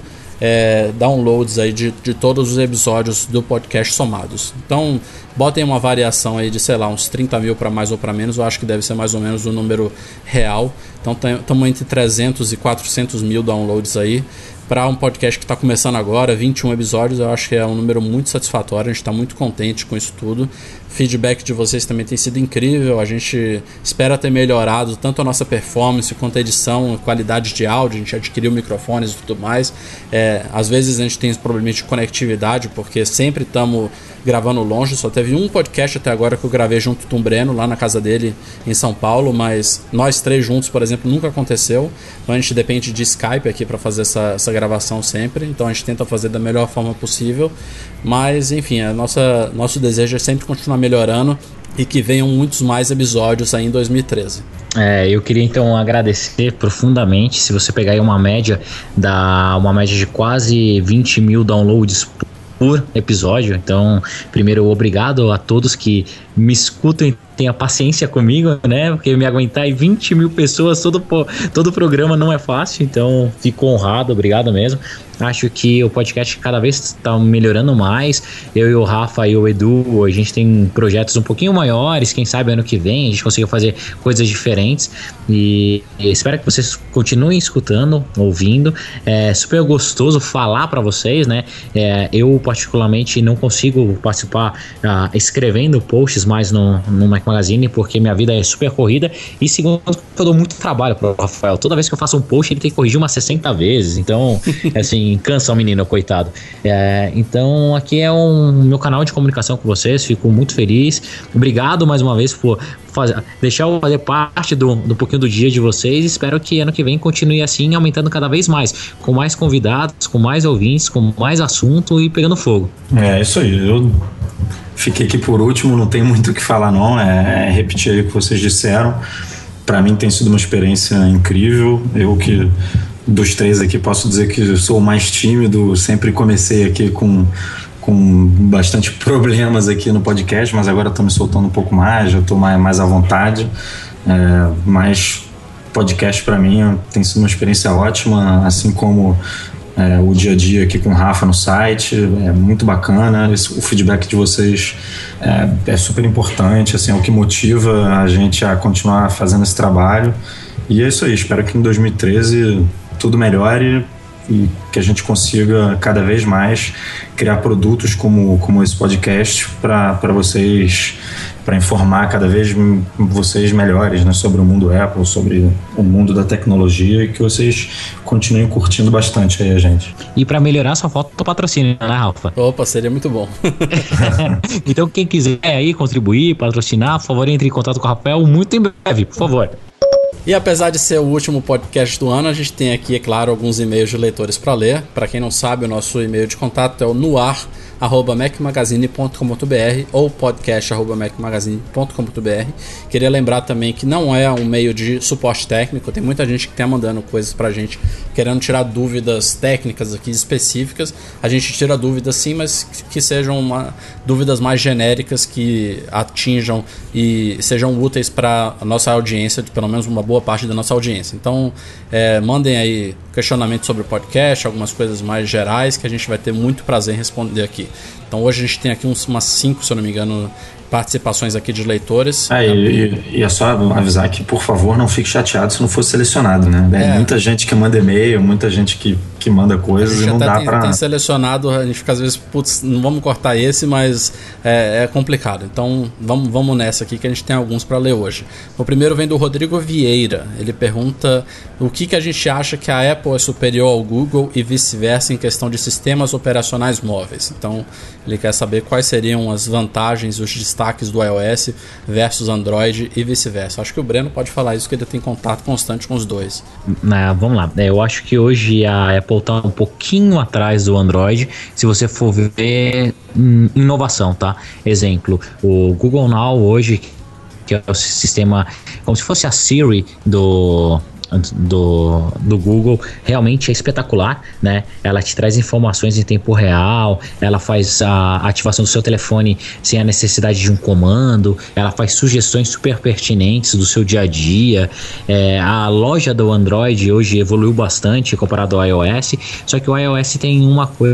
é, downloads aí de, de todos os episódios do podcast somados. Então botem uma variação aí de, sei lá, uns trinta mil para mais ou para menos. Eu acho que deve ser mais ou menos o número real. Então estamos entre trezentos e quatrocentos mil downloads aí. Para um podcast que está começando agora, vinte e um episódios, eu acho que é um número muito satisfatório. A gente está muito contente com isso tudo. O feedback de vocês também tem sido incrível. A gente espera ter melhorado tanto a nossa performance quanto a edição, a qualidade de áudio. A gente adquiriu microfones e tudo mais. É, às vezes a gente tem esse problema de conectividade, porque sempre estamos gravando longe. Só teve um podcast até agora que eu gravei junto com o Breno, lá na casa dele em São Paulo, mas nós três juntos, por exemplo, nunca aconteceu. Então a gente depende de Skype aqui para fazer essa, essa gravação sempre. Então a gente tenta fazer da melhor forma possível. Mas enfim, a nossa, nosso desejo é sempre continuar melhorando e que venham muitos mais episódios aí em dois mil e treze. É, eu queria então agradecer profundamente. Se você pegar aí uma média, dá uma média de quase vinte mil downloads por episódio. Então, primeiro, obrigado a todos que me escutam e tenham paciência comigo, né? Porque me aguentar aí vinte mil pessoas todo todo programa não é fácil. Então, fico honrado, obrigado mesmo. Acho que o podcast cada vez está melhorando mais. Eu e o Rafa e o Edu, a gente tem projetos um pouquinho maiores. Quem sabe ano que vem a gente consiga fazer coisas diferentes. E espero que vocês continuem escutando, ouvindo. É super gostoso falar para vocês, né? É, eu particularmente não consigo participar uh, escrevendo posts mais no, no Mac Magazine, porque minha vida é super corrida. E segundo, eu dou muito trabalho pro Rafael. Toda vez que eu faço um post, ele tem que corrigir umas sessenta vezes. Então, assim, cansa o menino, coitado. É, então, aqui é um meu canal de comunicação com vocês. Fico muito feliz. Obrigado mais uma vez por fazer, deixar eu fazer parte do, do pouquinho do dia de vocês. Espero que ano que vem continue assim, aumentando cada vez mais, com mais convidados, com mais ouvintes, com mais assunto e pegando fogo. É isso aí. Eu fiquei aqui por último, não tem muito o que falar não, é, é repetir aí o que vocês disseram. Para mim tem sido uma experiência incrível. Eu que dos três aqui posso dizer que sou o mais tímido, sempre comecei aqui com, com bastante problemas aqui no podcast, mas agora estou me soltando um pouco mais, já estou mais, mais à vontade. É, mas podcast para mim tem sido uma experiência ótima, assim como é, o dia a dia aqui com o Rafa no site, é muito bacana. Esse, o feedback de vocês é, é super importante, assim, é o que motiva a gente a continuar fazendo esse trabalho. E é isso aí, espero que em dois mil e treze tudo melhore e que a gente consiga cada vez mais criar produtos como, como esse podcast para vocês, para informar cada vez vocês melhores, né, sobre o mundo Apple, sobre o mundo da tecnologia, e que vocês continuem curtindo bastante aí a gente. E para melhorar só falta o patrocínio, né, Rafa? Opa, seria muito bom. Então quem quiser aí contribuir, patrocinar, por favor, entre em contato com o Rafael muito em breve, por favor. E apesar de ser o último podcast do ano, a gente tem aqui, é claro, alguns e-mails de leitores para ler. Para quem não sabe, o nosso e-mail de contato é o noar arroba mac magazine ponto com ponto b r ou podcast arroba mac magazine ponto com ponto b r. Queria lembrar também que não é um meio de suporte técnico. Tem muita gente que está mandando coisas pra gente, querendo tirar dúvidas técnicas aqui específicas. A gente tira dúvidas sim, mas que sejam uma, dúvidas mais genéricas, que atinjam e sejam úteis para a nossa audiência, de pelo menos uma boa parte da nossa audiência. Então, é, mandem aí questionamentos sobre o podcast, algumas coisas mais gerais que a gente vai ter muito prazer em responder aqui. Então, hoje a gente tem aqui uns, umas cinco, se eu não me engano, participações aqui de leitores. É, e, e é só avisar que, por favor, não fique chateado se não for selecionado, né? É. Muita gente que manda e-mail, muita gente que, que manda coisas e não dá tem, pra... tem selecionado, a gente fica às vezes, putz, não vamos cortar esse, mas é, é complicado. Então, vamos, vamos nessa aqui que a gente tem alguns para ler hoje. O primeiro vem do Rodrigo Vieira. Ele pergunta o que, que a gente acha que a Apple é superior ao Google e vice-versa em questão de sistemas operacionais móveis. Então, ele quer saber quais seriam as vantagens e os destaques do iOS versus Android e vice-versa. Acho que o Breno pode falar isso, que ele tem contato constante com os dois. Ah, vamos lá. Eu acho que hoje a Apple está um pouquinho atrás do Android, se você for ver hum, inovação, tá? Exemplo, o Google Now hoje, que é o sistema como se fosse a Siri do... Do, do Google, realmente é espetacular, né? Ela te traz informações em tempo real, ela faz a ativação do seu telefone sem a necessidade de um comando, ela faz sugestões super pertinentes do seu dia a dia. É, a loja do Android hoje evoluiu bastante comparado ao iOS, só que o iOS tem uma coisa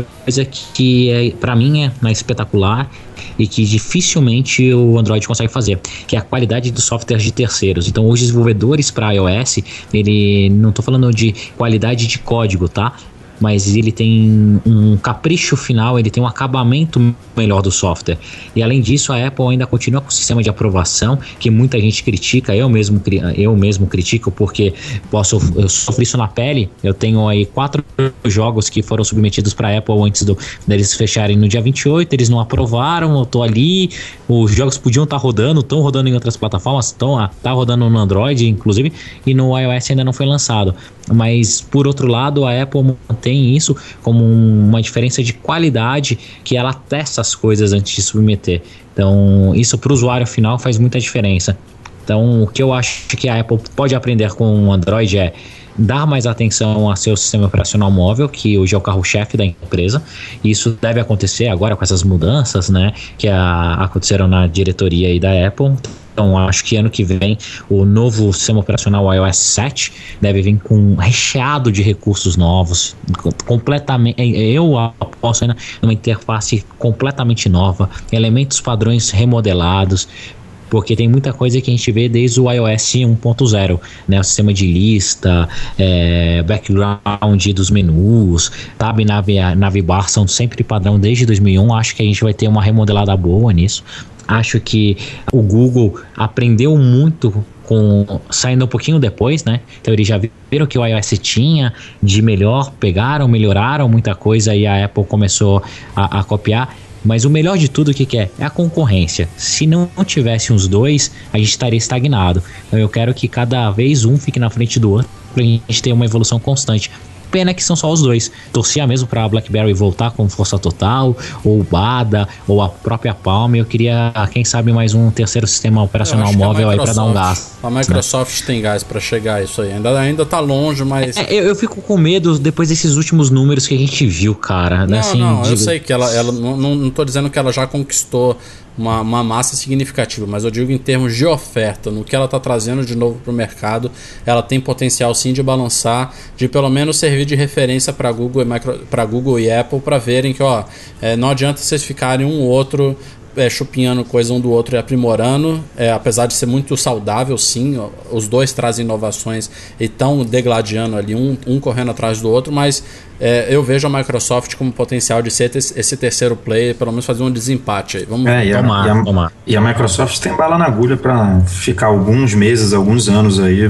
que é, para mim é, é espetacular e que dificilmente o Android consegue fazer, que é a qualidade dos softwares de terceiros. Então, os desenvolvedores para iOS, ele não estou falando de qualidade de código, tá? Mas ele tem um capricho final, ele tem um acabamento melhor do software. E além disso, a Apple ainda continua com o sistema de aprovação, que muita gente critica, eu mesmo, eu mesmo critico, porque posso, eu sofri isso na pele. Eu tenho aí quatro jogos que foram submetidos para a Apple antes do, deles fecharem no dia vinte e oito, eles não aprovaram, eu tô ali, os jogos podiam estar tá rodando, estão rodando em outras plataformas, estão ah, tá rodando no Android, inclusive, e no iOS ainda não foi lançado. Mas, por outro lado, a Apple mantém isso como uma diferença de qualidade, que ela testa as coisas antes de submeter. Então, isso para o usuário final faz muita diferença. Então, o que eu acho que a Apple pode aprender com o Android é dar mais atenção a seu sistema operacional móvel, que hoje é o carro-chefe da empresa. E isso deve acontecer agora com essas mudanças, né, que a, aconteceram na diretoria aí da Apple. Então, acho que ano que vem o novo sistema operacional iOS sete deve vir com recheado de recursos novos, completamente, eu aposto ainda numa interface completamente nova, elementos padrões remodelados, porque tem muita coisa que a gente vê desde o iOS um ponto zero, né? O sistema de lista, é, background dos menus, tab e navbar são sempre padrão desde dois mil e um. Acho que a gente vai ter uma remodelada boa nisso. Acho que o Google aprendeu muito com, saindo um pouquinho depois, né? Então eles já viram que o iOS tinha de melhor, pegaram, melhoraram muita coisa e a Apple começou a, a copiar. Mas o melhor de tudo, o que, que é? É a concorrência. Se não tivesse uns dois, a gente estaria estagnado. Então eu quero que cada vez um fique na frente do outro, para a gente ter uma evolução constante. Pena que são só os dois. Torcia mesmo para a BlackBerry voltar com força total, ou o Bada, ou a própria Palm. Eu queria, quem sabe, mais um terceiro sistema operacional móvel aí para dar um gás. A Microsoft, né, tem gás para chegar a isso aí. Ainda, ainda tá longe, mas... É, eu, eu fico com medo depois desses últimos números que a gente viu, cara. Não, assim, não, de... eu sei que ela... ela não, não tô dizendo que ela já conquistou Uma, uma massa significativa, mas eu digo em termos de oferta, no que ela está trazendo de novo para o mercado, ela tem potencial sim de balançar, de pelo menos servir de referência para Google, para Google e Apple, para verem que ó, é, não adianta vocês ficarem um ou outro é, chupinhando coisa um do outro e aprimorando, é, apesar de ser muito saudável, sim, ó, os dois trazem inovações e estão degladiando ali, um, um correndo atrás do outro, mas é, eu vejo a Microsoft como potencial de ser esse terceiro player, pelo menos fazer um desempate aí. Vamos é, e, a, tomar, e, a, tomar. e a Microsoft tem bala na agulha para ficar alguns meses, alguns anos aí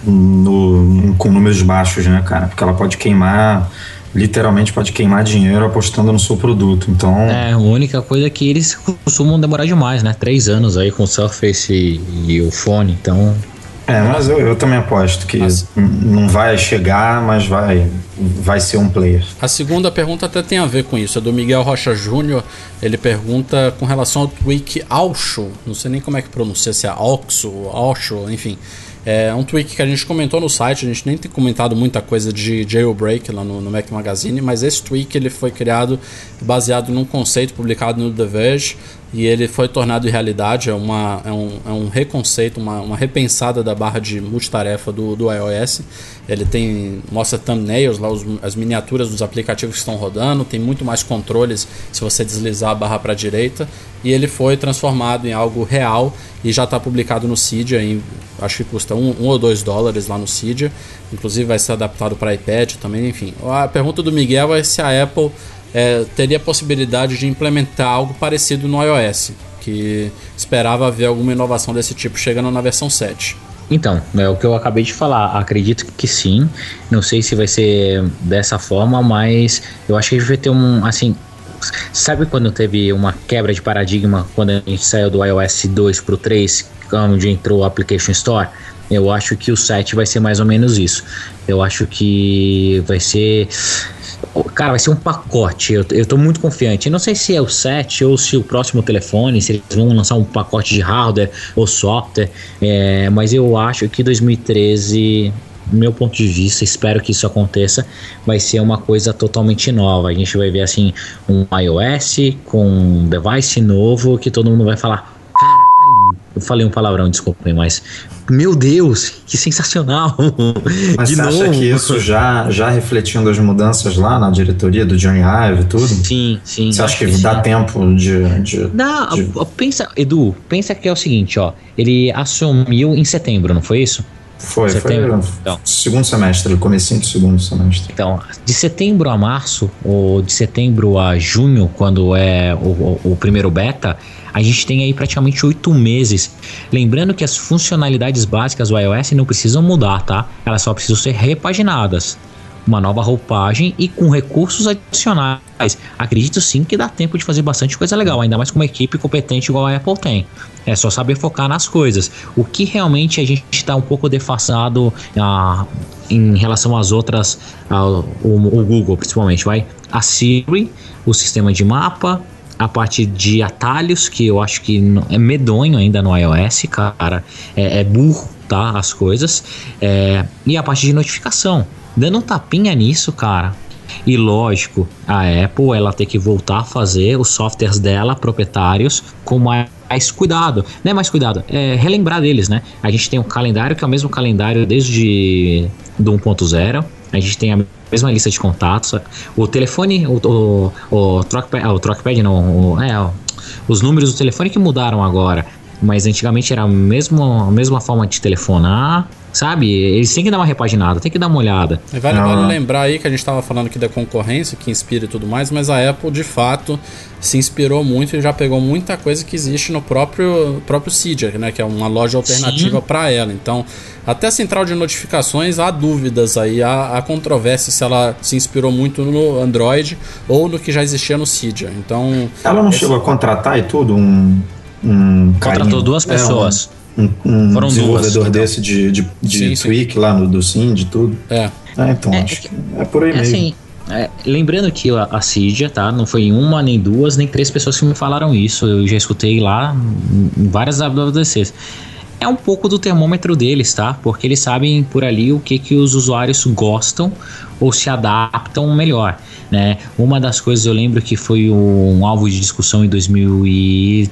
no, com números baixos, né, cara? Porque ela pode queimar, literalmente pode queimar dinheiro apostando no seu produto. Então, é, a única coisa é que eles costumam demorar demais, né? Três anos aí com o Surface e, e o fone, então... É, mas eu, eu também aposto que mas... não vai chegar, mas vai, vai ser um player. A segunda pergunta até tem a ver com isso, é do Miguel Rocha Júnior. Ele pergunta com relação ao tweak Auxo, não sei nem como é que pronuncia, se é Auxo, Auxo, enfim. É um tweak que a gente comentou no site, a gente nem tem comentado muita coisa de jailbreak lá no, no Mac Magazine, mas esse tweak ele foi criado baseado num conceito publicado no The Verge, e ele foi tornado realidade. É, uma, é, um, é um reconceito, uma, uma repensada da barra de multitarefa do, do iOS. Ele tem, mostra thumbnails, lá os, as miniaturas dos aplicativos que estão rodando, tem muito mais controles se você deslizar a barra para a direita, e ele foi transformado em algo real e já está publicado no Cydia, em, acho que custa um, um ou dois dólares lá no Cydia, inclusive vai ser adaptado para iPad também, enfim. A pergunta do Miguel é se a Apple É, teria a possibilidade de implementar algo parecido no iOS, que esperava ver alguma inovação desse tipo chegando na versão sete. Então, é o que eu acabei de falar, acredito que sim, não sei se vai ser dessa forma, mas eu acho que a gente vai ter um, assim, sabe quando teve uma quebra de paradigma, quando a gente saiu do iOS dois para o três, onde entrou o Application Store? Eu acho que o sete vai ser mais ou menos isso. Eu acho que vai ser... Cara, vai ser um pacote. Eu, eu tô muito confiante. Eu não sei se é o sete ou se o próximo telefone, se eles vão lançar um pacote de hardware ou software, é, mas eu acho que dois mil e treze, do meu ponto de vista, espero que isso aconteça, vai ser uma coisa totalmente nova. A gente vai ver assim um iOS com um device novo que todo mundo vai falar: caralho, eu falei um palavrão, desculpem, mas meu Deus, que sensacional. Mas de você novo. acha que isso já, já refletindo as mudanças lá na diretoria do Johnny Ive e tudo? Sim, sim. Você acha que, que dá sim. tempo de... de, Não, de... pensa, Edu, pensa que é o seguinte, ó, ele assumiu em setembro, não foi isso? Foi, setembro. foi Então. segundo semestre, comecinho do segundo semestre. Então, de setembro a março, ou de setembro a junho, quando é o, o, o primeiro beta, a gente tem aí praticamente oito meses. Lembrando que as funcionalidades básicas do iOS não precisam mudar, tá? Elas só precisam ser repaginadas. Uma nova roupagem e com recursos adicionais. Acredito sim que dá tempo de fazer bastante coisa legal, ainda mais com uma equipe competente igual a Apple tem. É só saber focar nas coisas. O que realmente a gente está um pouco defasado ah, em relação às outras, ao, o, o Google principalmente, vai? A Siri, o sistema de mapa, a parte de atalhos, que eu acho que é medonho ainda no iOS, cara, é, é burro, tá, as coisas, é, e a parte de notificação, dando um tapinha nisso, cara. E lógico, a Apple, ela tem que voltar a fazer os softwares dela, proprietários, com mais cuidado, não é mais cuidado, é relembrar deles, né? A gente tem um calendário que é o mesmo calendário desde do um ponto zero, a gente tem a mesma lista de contatos, o telefone, o, o, o, trackpad, o trackpad não, o, é, os números do telefone que mudaram agora, mas antigamente era a mesma, a mesma forma de telefonar, sabe? Eles têm que dar uma repaginada, tem que dar uma olhada. E vale, vale lembrar aí que a gente estava falando aqui da concorrência, que inspira e tudo mais, mas a Apple de fato se inspirou muito e já pegou muita coisa que existe no próprio, próprio Cydia, né? Que é uma loja alternativa para ela. Então, até a central de notificações, há dúvidas aí, há, há controvérsia se ela se inspirou muito no Android ou no que já existia no Cydia. Então, ela não esse... chegou a contratar e tudo um, um contratou carinho, duas pessoas. É, um, um, um Foram desenvolvedor duas, desse de, de, de sim, tweak sim. lá no do Sim, de tudo. É. Ah, então é, acho que é por aí é mesmo. Assim, é, lembrando que a, a Cydia, tá? Não foi uma, nem duas, nem três pessoas que me falaram isso. Eu já escutei lá em várias W W D Cs. É um pouco do termômetro deles, tá? Porque eles sabem por ali o que, que os usuários gostam ou se adaptam melhor, né? Uma das coisas eu lembro que foi um alvo de discussão em dois mil e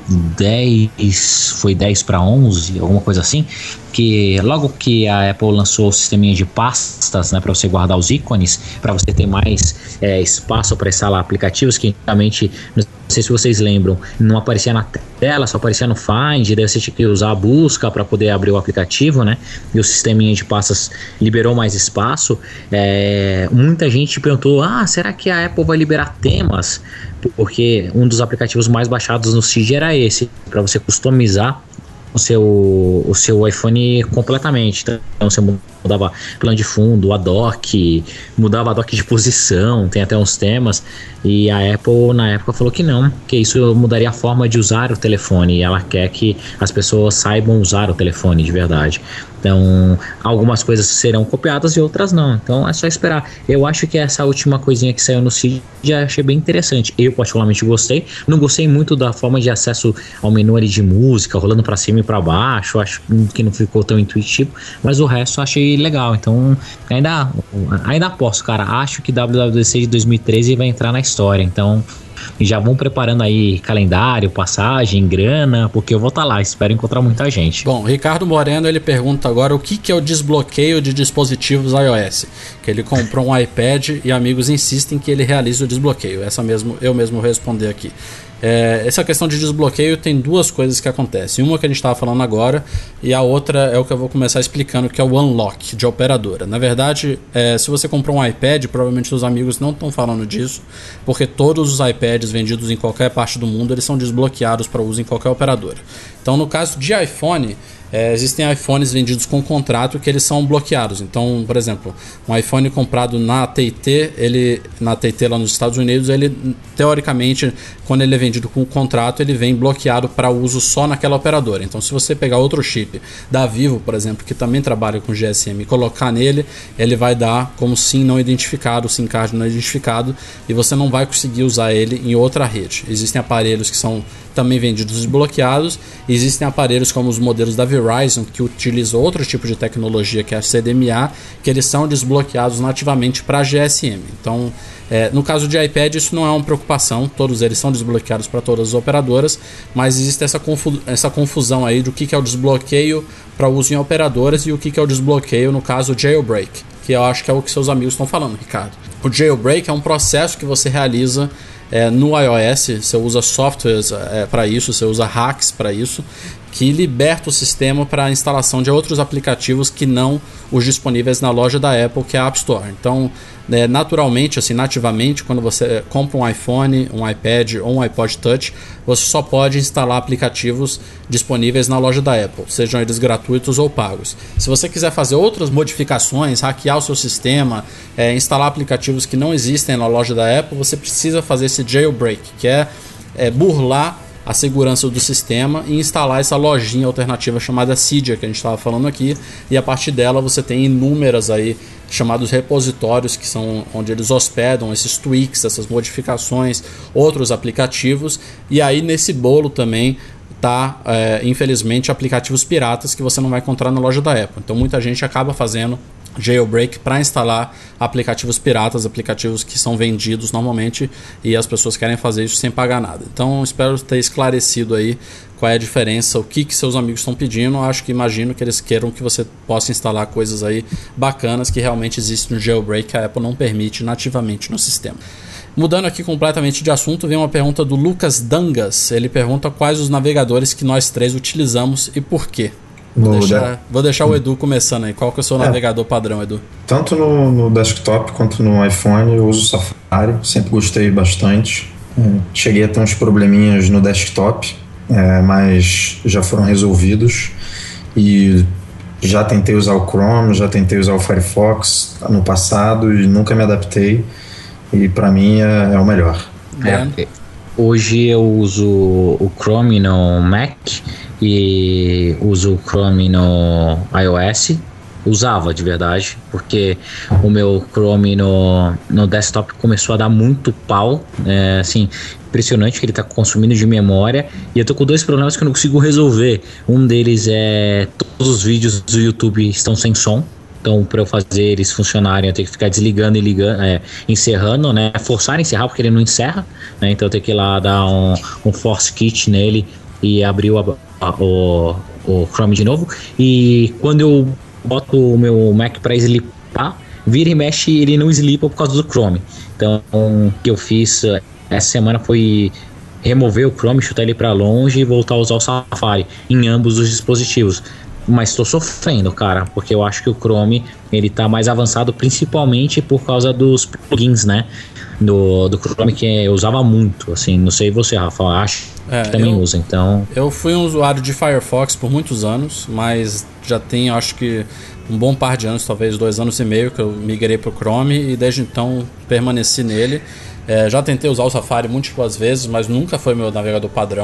dez, foi dez para onze, alguma coisa assim, que logo que a Apple lançou o sisteminha de pastas, né, para você guardar os ícones, para você ter mais é, espaço para instalar aplicativos, que realmente, não sei se vocês lembram, não aparecia na tela, só aparecia no Find, daí você tinha que usar a busca para poder abrir o aplicativo, né? E o sisteminha de pastas liberou mais espaço. É, muita gente perguntou: ah, será que a Apple vai liberar temas? Porque um dos aplicativos mais baixados no Cydia era esse, para você customizar o seu, o seu iPhone completamente. Então você mudava plano de fundo, a dock, mudava a dock de posição, tem até uns temas. E a Apple na época falou que não, que isso mudaria a forma de usar o telefone, e ela quer que as pessoas saibam usar o telefone de verdade. Então, algumas coisas serão copiadas e outras não. Então, é só esperar. Eu acho que essa última coisinha que saiu no Cydia já achei bem interessante. Eu, particularmente, gostei. Não gostei muito da forma de acesso ao menu ali de música, rolando pra cima e pra baixo. Acho que não ficou tão intuitivo. Mas o resto eu achei legal. Então, ainda, ainda aposto, cara. Acho que W W D C de dois mil e treze vai entrar na história. Então, já vão preparando aí calendário, passagem, grana, porque eu vou estar lá, espero encontrar muita gente. Bom, Ricardo Moreno, ele pergunta agora o que, que é o desbloqueio de dispositivos iOS, que ele comprou um iPad e amigos insistem que ele realize o desbloqueio. Essa mesmo, eu mesmo vou responder aqui. É, essa questão de desbloqueio tem duas coisas que acontecem. Uma que a gente estava falando agora e a outra é o que eu vou começar explicando, que é o unlock de operadora. Na verdade, é, se você comprou um iPad, provavelmente os amigos não estão falando disso, porque todos os iPads vendidos em qualquer parte do mundo, eles são desbloqueados para uso em qualquer operadora. Então, no caso de iPhone, É, existem iPhones vendidos com contrato que eles são bloqueados. Então, por exemplo, um iPhone comprado na A T e T, ele, na A T e T lá nos Estados Unidos, ele teoricamente, quando ele é vendido com contrato, ele vem bloqueado para uso só naquela operadora. Então, se você pegar outro chip da Vivo, por exemplo, que também trabalha com G S M, e colocar nele, ele vai dar como SIM não identificado, SIM card não identificado, e você não vai conseguir usar ele em outra rede. Existem aparelhos que são também vendidos desbloqueados. Existem aparelhos como os modelos da Verizon, que utilizam outro tipo de tecnologia, que é a C D M A, que eles são desbloqueados nativamente para G S M. Então, é, no caso de iPad, isso não é uma preocupação, todos eles são desbloqueados para todas as operadoras, mas existe essa, confu- essa confusão aí do que, que é o desbloqueio para uso em operadoras e o que, que é o desbloqueio no caso jailbreak, que eu acho que é o que seus amigos estão falando, Ricardo. O jailbreak é um processo que você realiza É, no iOS, você usa softwares é, para isso, você usa hacks para isso, que liberta o sistema para a instalação de outros aplicativos que não os disponíveis na loja da Apple, que é a App Store. Então, é, naturalmente, assim, nativamente, quando você compra um iPhone, um iPad ou um iPod Touch, você só pode instalar aplicativos disponíveis na loja da Apple, sejam eles gratuitos ou pagos. Se você quiser fazer outras modificações, hackear o seu sistema, é, instalar aplicativos que não existem na loja da Apple, você precisa fazer esse jailbreak, que é, é burlar a segurança do sistema e instalar essa lojinha alternativa chamada Cydia, que a gente estava falando aqui, e a partir dela você tem inúmeras aí chamados repositórios, que são onde eles hospedam esses tweaks, essas modificações, outros aplicativos, e aí nesse bolo também tá, é, infelizmente, aplicativos piratas que você não vai encontrar na loja da Apple. Então muita gente acaba fazendo jailbreak para instalar aplicativos piratas, aplicativos que são vendidos normalmente, e as pessoas querem fazer isso sem pagar nada. Então espero ter esclarecido aí qual é a diferença, o que, que seus amigos estão pedindo. Eu acho que imagino que eles queiram que você possa instalar coisas aí bacanas que realmente existem no jailbreak, que a Apple não permite nativamente no sistema. Mudando aqui completamente de assunto, vem uma pergunta do Lucas Dangas. Ele pergunta quais os navegadores que nós três utilizamos e por quê. Vou deixar, vou deixar o Edu começando aí. Qual que é o seu é, navegador padrão, Edu? Tanto no, no desktop quanto no iPhone eu uso o Safari, sempre gostei bastante. Cheguei a ter uns probleminhas no desktop, é, mas já foram resolvidos. E já tentei usar o Chrome, já tentei usar o Firefox no passado e nunca me adaptei. E para mim é, é o melhor. É, hoje eu uso o Chrome no Mac e uso o Chrome no iOS. Usava de verdade, porque o meu Chrome no, no desktop começou a dar muito pau, é, assim, impressionante que ele está consumindo de memória, e eu tô com dois problemas que eu não consigo resolver. Um deles é todos os vídeos do YouTube estão sem som. Então, para eu fazer eles funcionarem, eu tenho que ficar desligando e ligando, é, encerrando, né? Forçar a encerrar, porque ele não encerra, né? Então eu tenho que ir lá dar um, um force kit nele e abrir o, a, o, o Chrome de novo. E quando eu boto o meu Mac para slipar, vira e mexe, ele não slipa por causa do Chrome. Então, o que eu fiz essa semana foi remover o Chrome, chutar ele para longe e voltar a usar o Safari em ambos os dispositivos. Mas estou sofrendo, cara, porque eu acho que o Chrome ele tá mais avançado, principalmente por causa dos plugins, né? Do, do Chrome, que eu usava muito, assim, não sei você, Rafa, acho é, que também eu, usa, então... Eu fui um usuário de Firefox por muitos anos, mas já tem, acho que, um bom par de anos, talvez dois anos e meio, que eu migrei pro Chrome e desde então permaneci nele. É, já tentei usar o Safari múltiplas vezes, mas nunca foi meu navegador padrão.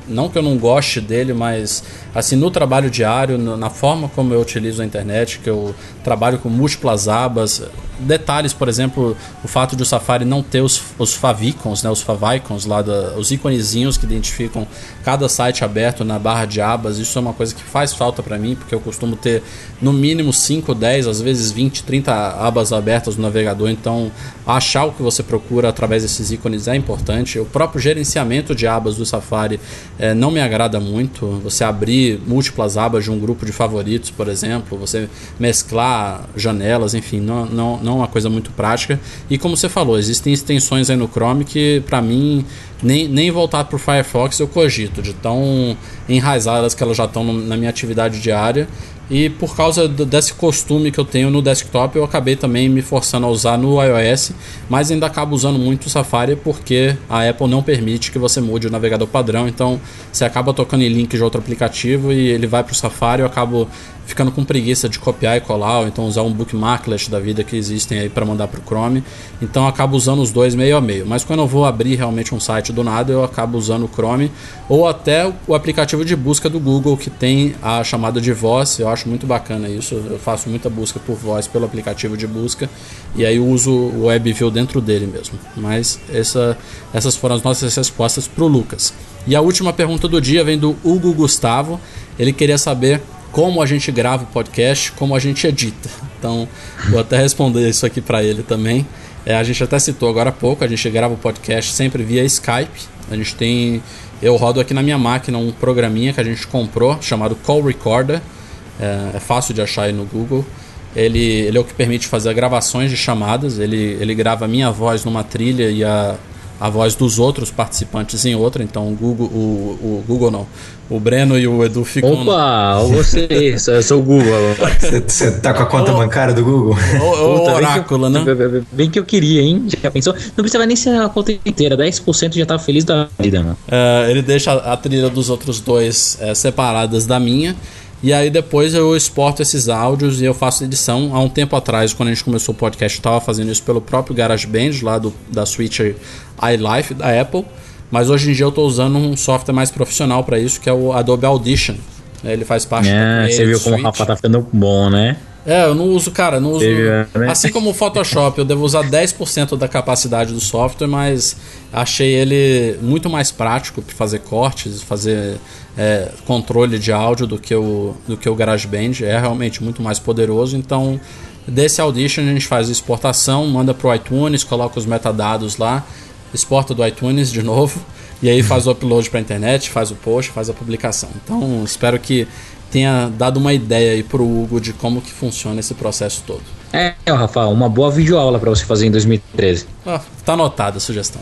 não que eu não goste dele, mas assim, no trabalho diário, na forma como eu utilizo a internet, que eu trabalho com múltiplas abas, detalhes, por exemplo, o fato de o Safari não ter os, os favicons, né, os favicons lá, da, os íconezinhos que identificam cada site aberto na barra de abas, isso é uma coisa que faz falta para mim, porque eu costumo ter no mínimo cinco, dez, às vezes vinte, trinta abas abertas no navegador, então achar o que você procura através desses ícones é importante. O próprio gerenciamento de abas do Safari é, não me agrada muito, você abrir múltiplas abas de um grupo de favoritos, por exemplo, você mesclar janelas, enfim, não, não, não é uma coisa muito prática. E como você falou, existem extensões aí no Chrome que para mim nem, nem voltar para o Firefox eu cogito, de tão enraizadas que elas já estão na minha atividade diária. E por causa do, desse costume que eu tenho no desktop, eu acabei também me forçando a usar no iOS, mas ainda acabo usando muito o Safari porque a Apple não permite que você mude o navegador padrão, então você acaba tocando em link de outro aplicativo e ele vai para o Safari, eu acabo ficando com preguiça de copiar e colar, ou então usar um bookmarklet da vida que existem aí para mandar para o Chrome, então eu acabo usando os dois meio a meio, mas quando eu vou abrir realmente um site do nada, eu acabo usando o Chrome, ou até o aplicativo de busca do Google, que tem a chamada de voz, eu acho muito bacana isso, eu faço muita busca por voz pelo aplicativo de busca, e aí eu uso o WebView dentro dele mesmo, mas essa, essas foram as nossas respostas para o Lucas. E a última pergunta do dia vem do Hugo Gustavo, ele queria saber como a gente grava o podcast, como a gente edita. Então, vou até responder isso aqui para ele também. É, a gente até citou agora há pouco, a gente grava o podcast sempre via Skype. A gente tem, eu rodo aqui na minha máquina um programinha que a gente comprou, chamado Call Recorder. É, é fácil de achar aí no Google. Ele, ele é o que permite fazer gravações de chamadas. Ele, ele grava a minha voz numa trilha e a, a voz dos outros participantes em outra. Então, o Google, o, o Google não. O Breno e o Edu ficam... Opa, você, eu sou o Google. Você tá com a conta oh, bancária do Google? O, o, o oráculo, bem que eu, né? Bem que eu queria, hein? Já pensou? Não precisava nem ser a conta inteira, dez por cento já tava feliz da vida, mano. É, ele deixa a trilha dos outros dois é, separadas da minha. E aí depois eu exporto esses áudios e eu faço edição. Há um tempo atrás, quando a gente começou o podcast, eu estava fazendo isso pelo próprio GarageBand, lá do, da suite iLife da Apple. Mas hoje em dia eu estou usando um software mais profissional para isso, que é o Adobe Audition. Ele faz parte é, da você viu como o Rafa tá ficando bom, né? É, eu não uso, cara, não uso. Viu, né? Assim como o Photoshop, eu devo usar dez por cento da capacidade do software, mas achei ele muito mais prático para fazer cortes, fazer é, controle de áudio do que, o, do que o GarageBand. É realmente muito mais poderoso, então desse Audition a gente faz a exportação, manda pro iTunes, coloca os metadados lá, exporta do iTunes de novo, e aí faz o upload para a internet, faz o post, faz a publicação. Então espero que tenha dado uma ideia aí pro Hugo de como que funciona esse processo todo. É, Rafa, uma boa videoaula para você fazer em dois mil e treze. Ah, tá anotada a sugestão.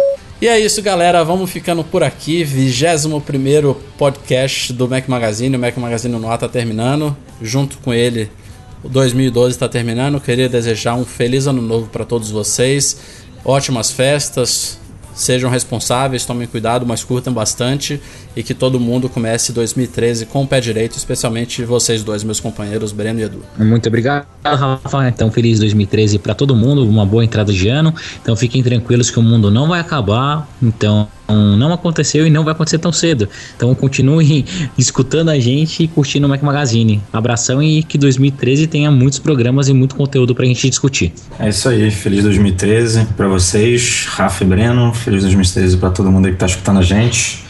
E é isso, galera, vamos ficando por aqui. vigésimo primeiro podcast do Mac Magazine. O Mac Magazine no ar tá terminando. Junto com ele, o dois mil e doze está terminando. Queria desejar um feliz ano novo para todos vocês. Ótimas festas. Sejam responsáveis, tomem cuidado, mas curtam bastante e que todo mundo comece dois mil e treze com o pé direito, especialmente vocês dois, meus companheiros, Breno e Edu. Muito obrigado, Rafa. Então, feliz dois mil e treze para todo mundo, uma boa entrada de ano. Então, fiquem tranquilos que o mundo não vai acabar. Então, não aconteceu e não vai acontecer tão cedo. Então, continue escutando a gente e curtindo o Mac Magazine. Abração e que dois mil e treze tenha muitos programas e muito conteúdo pra gente discutir. É isso aí, feliz dois mil e treze para vocês, Rafa e Breno. Feliz dois mil e treze para todo mundo aí que tá escutando a gente.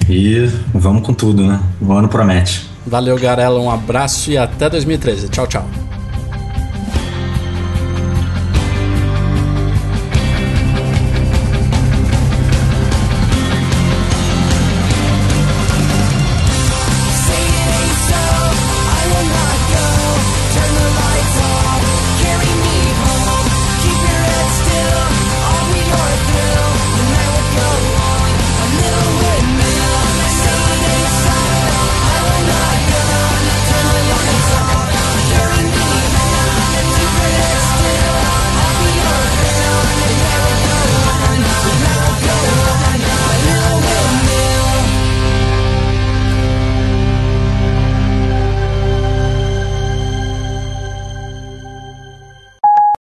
E vamos com tudo, né? O ano promete. Valeu, Garela, um abraço e até dois mil e treze. Tchau, tchau.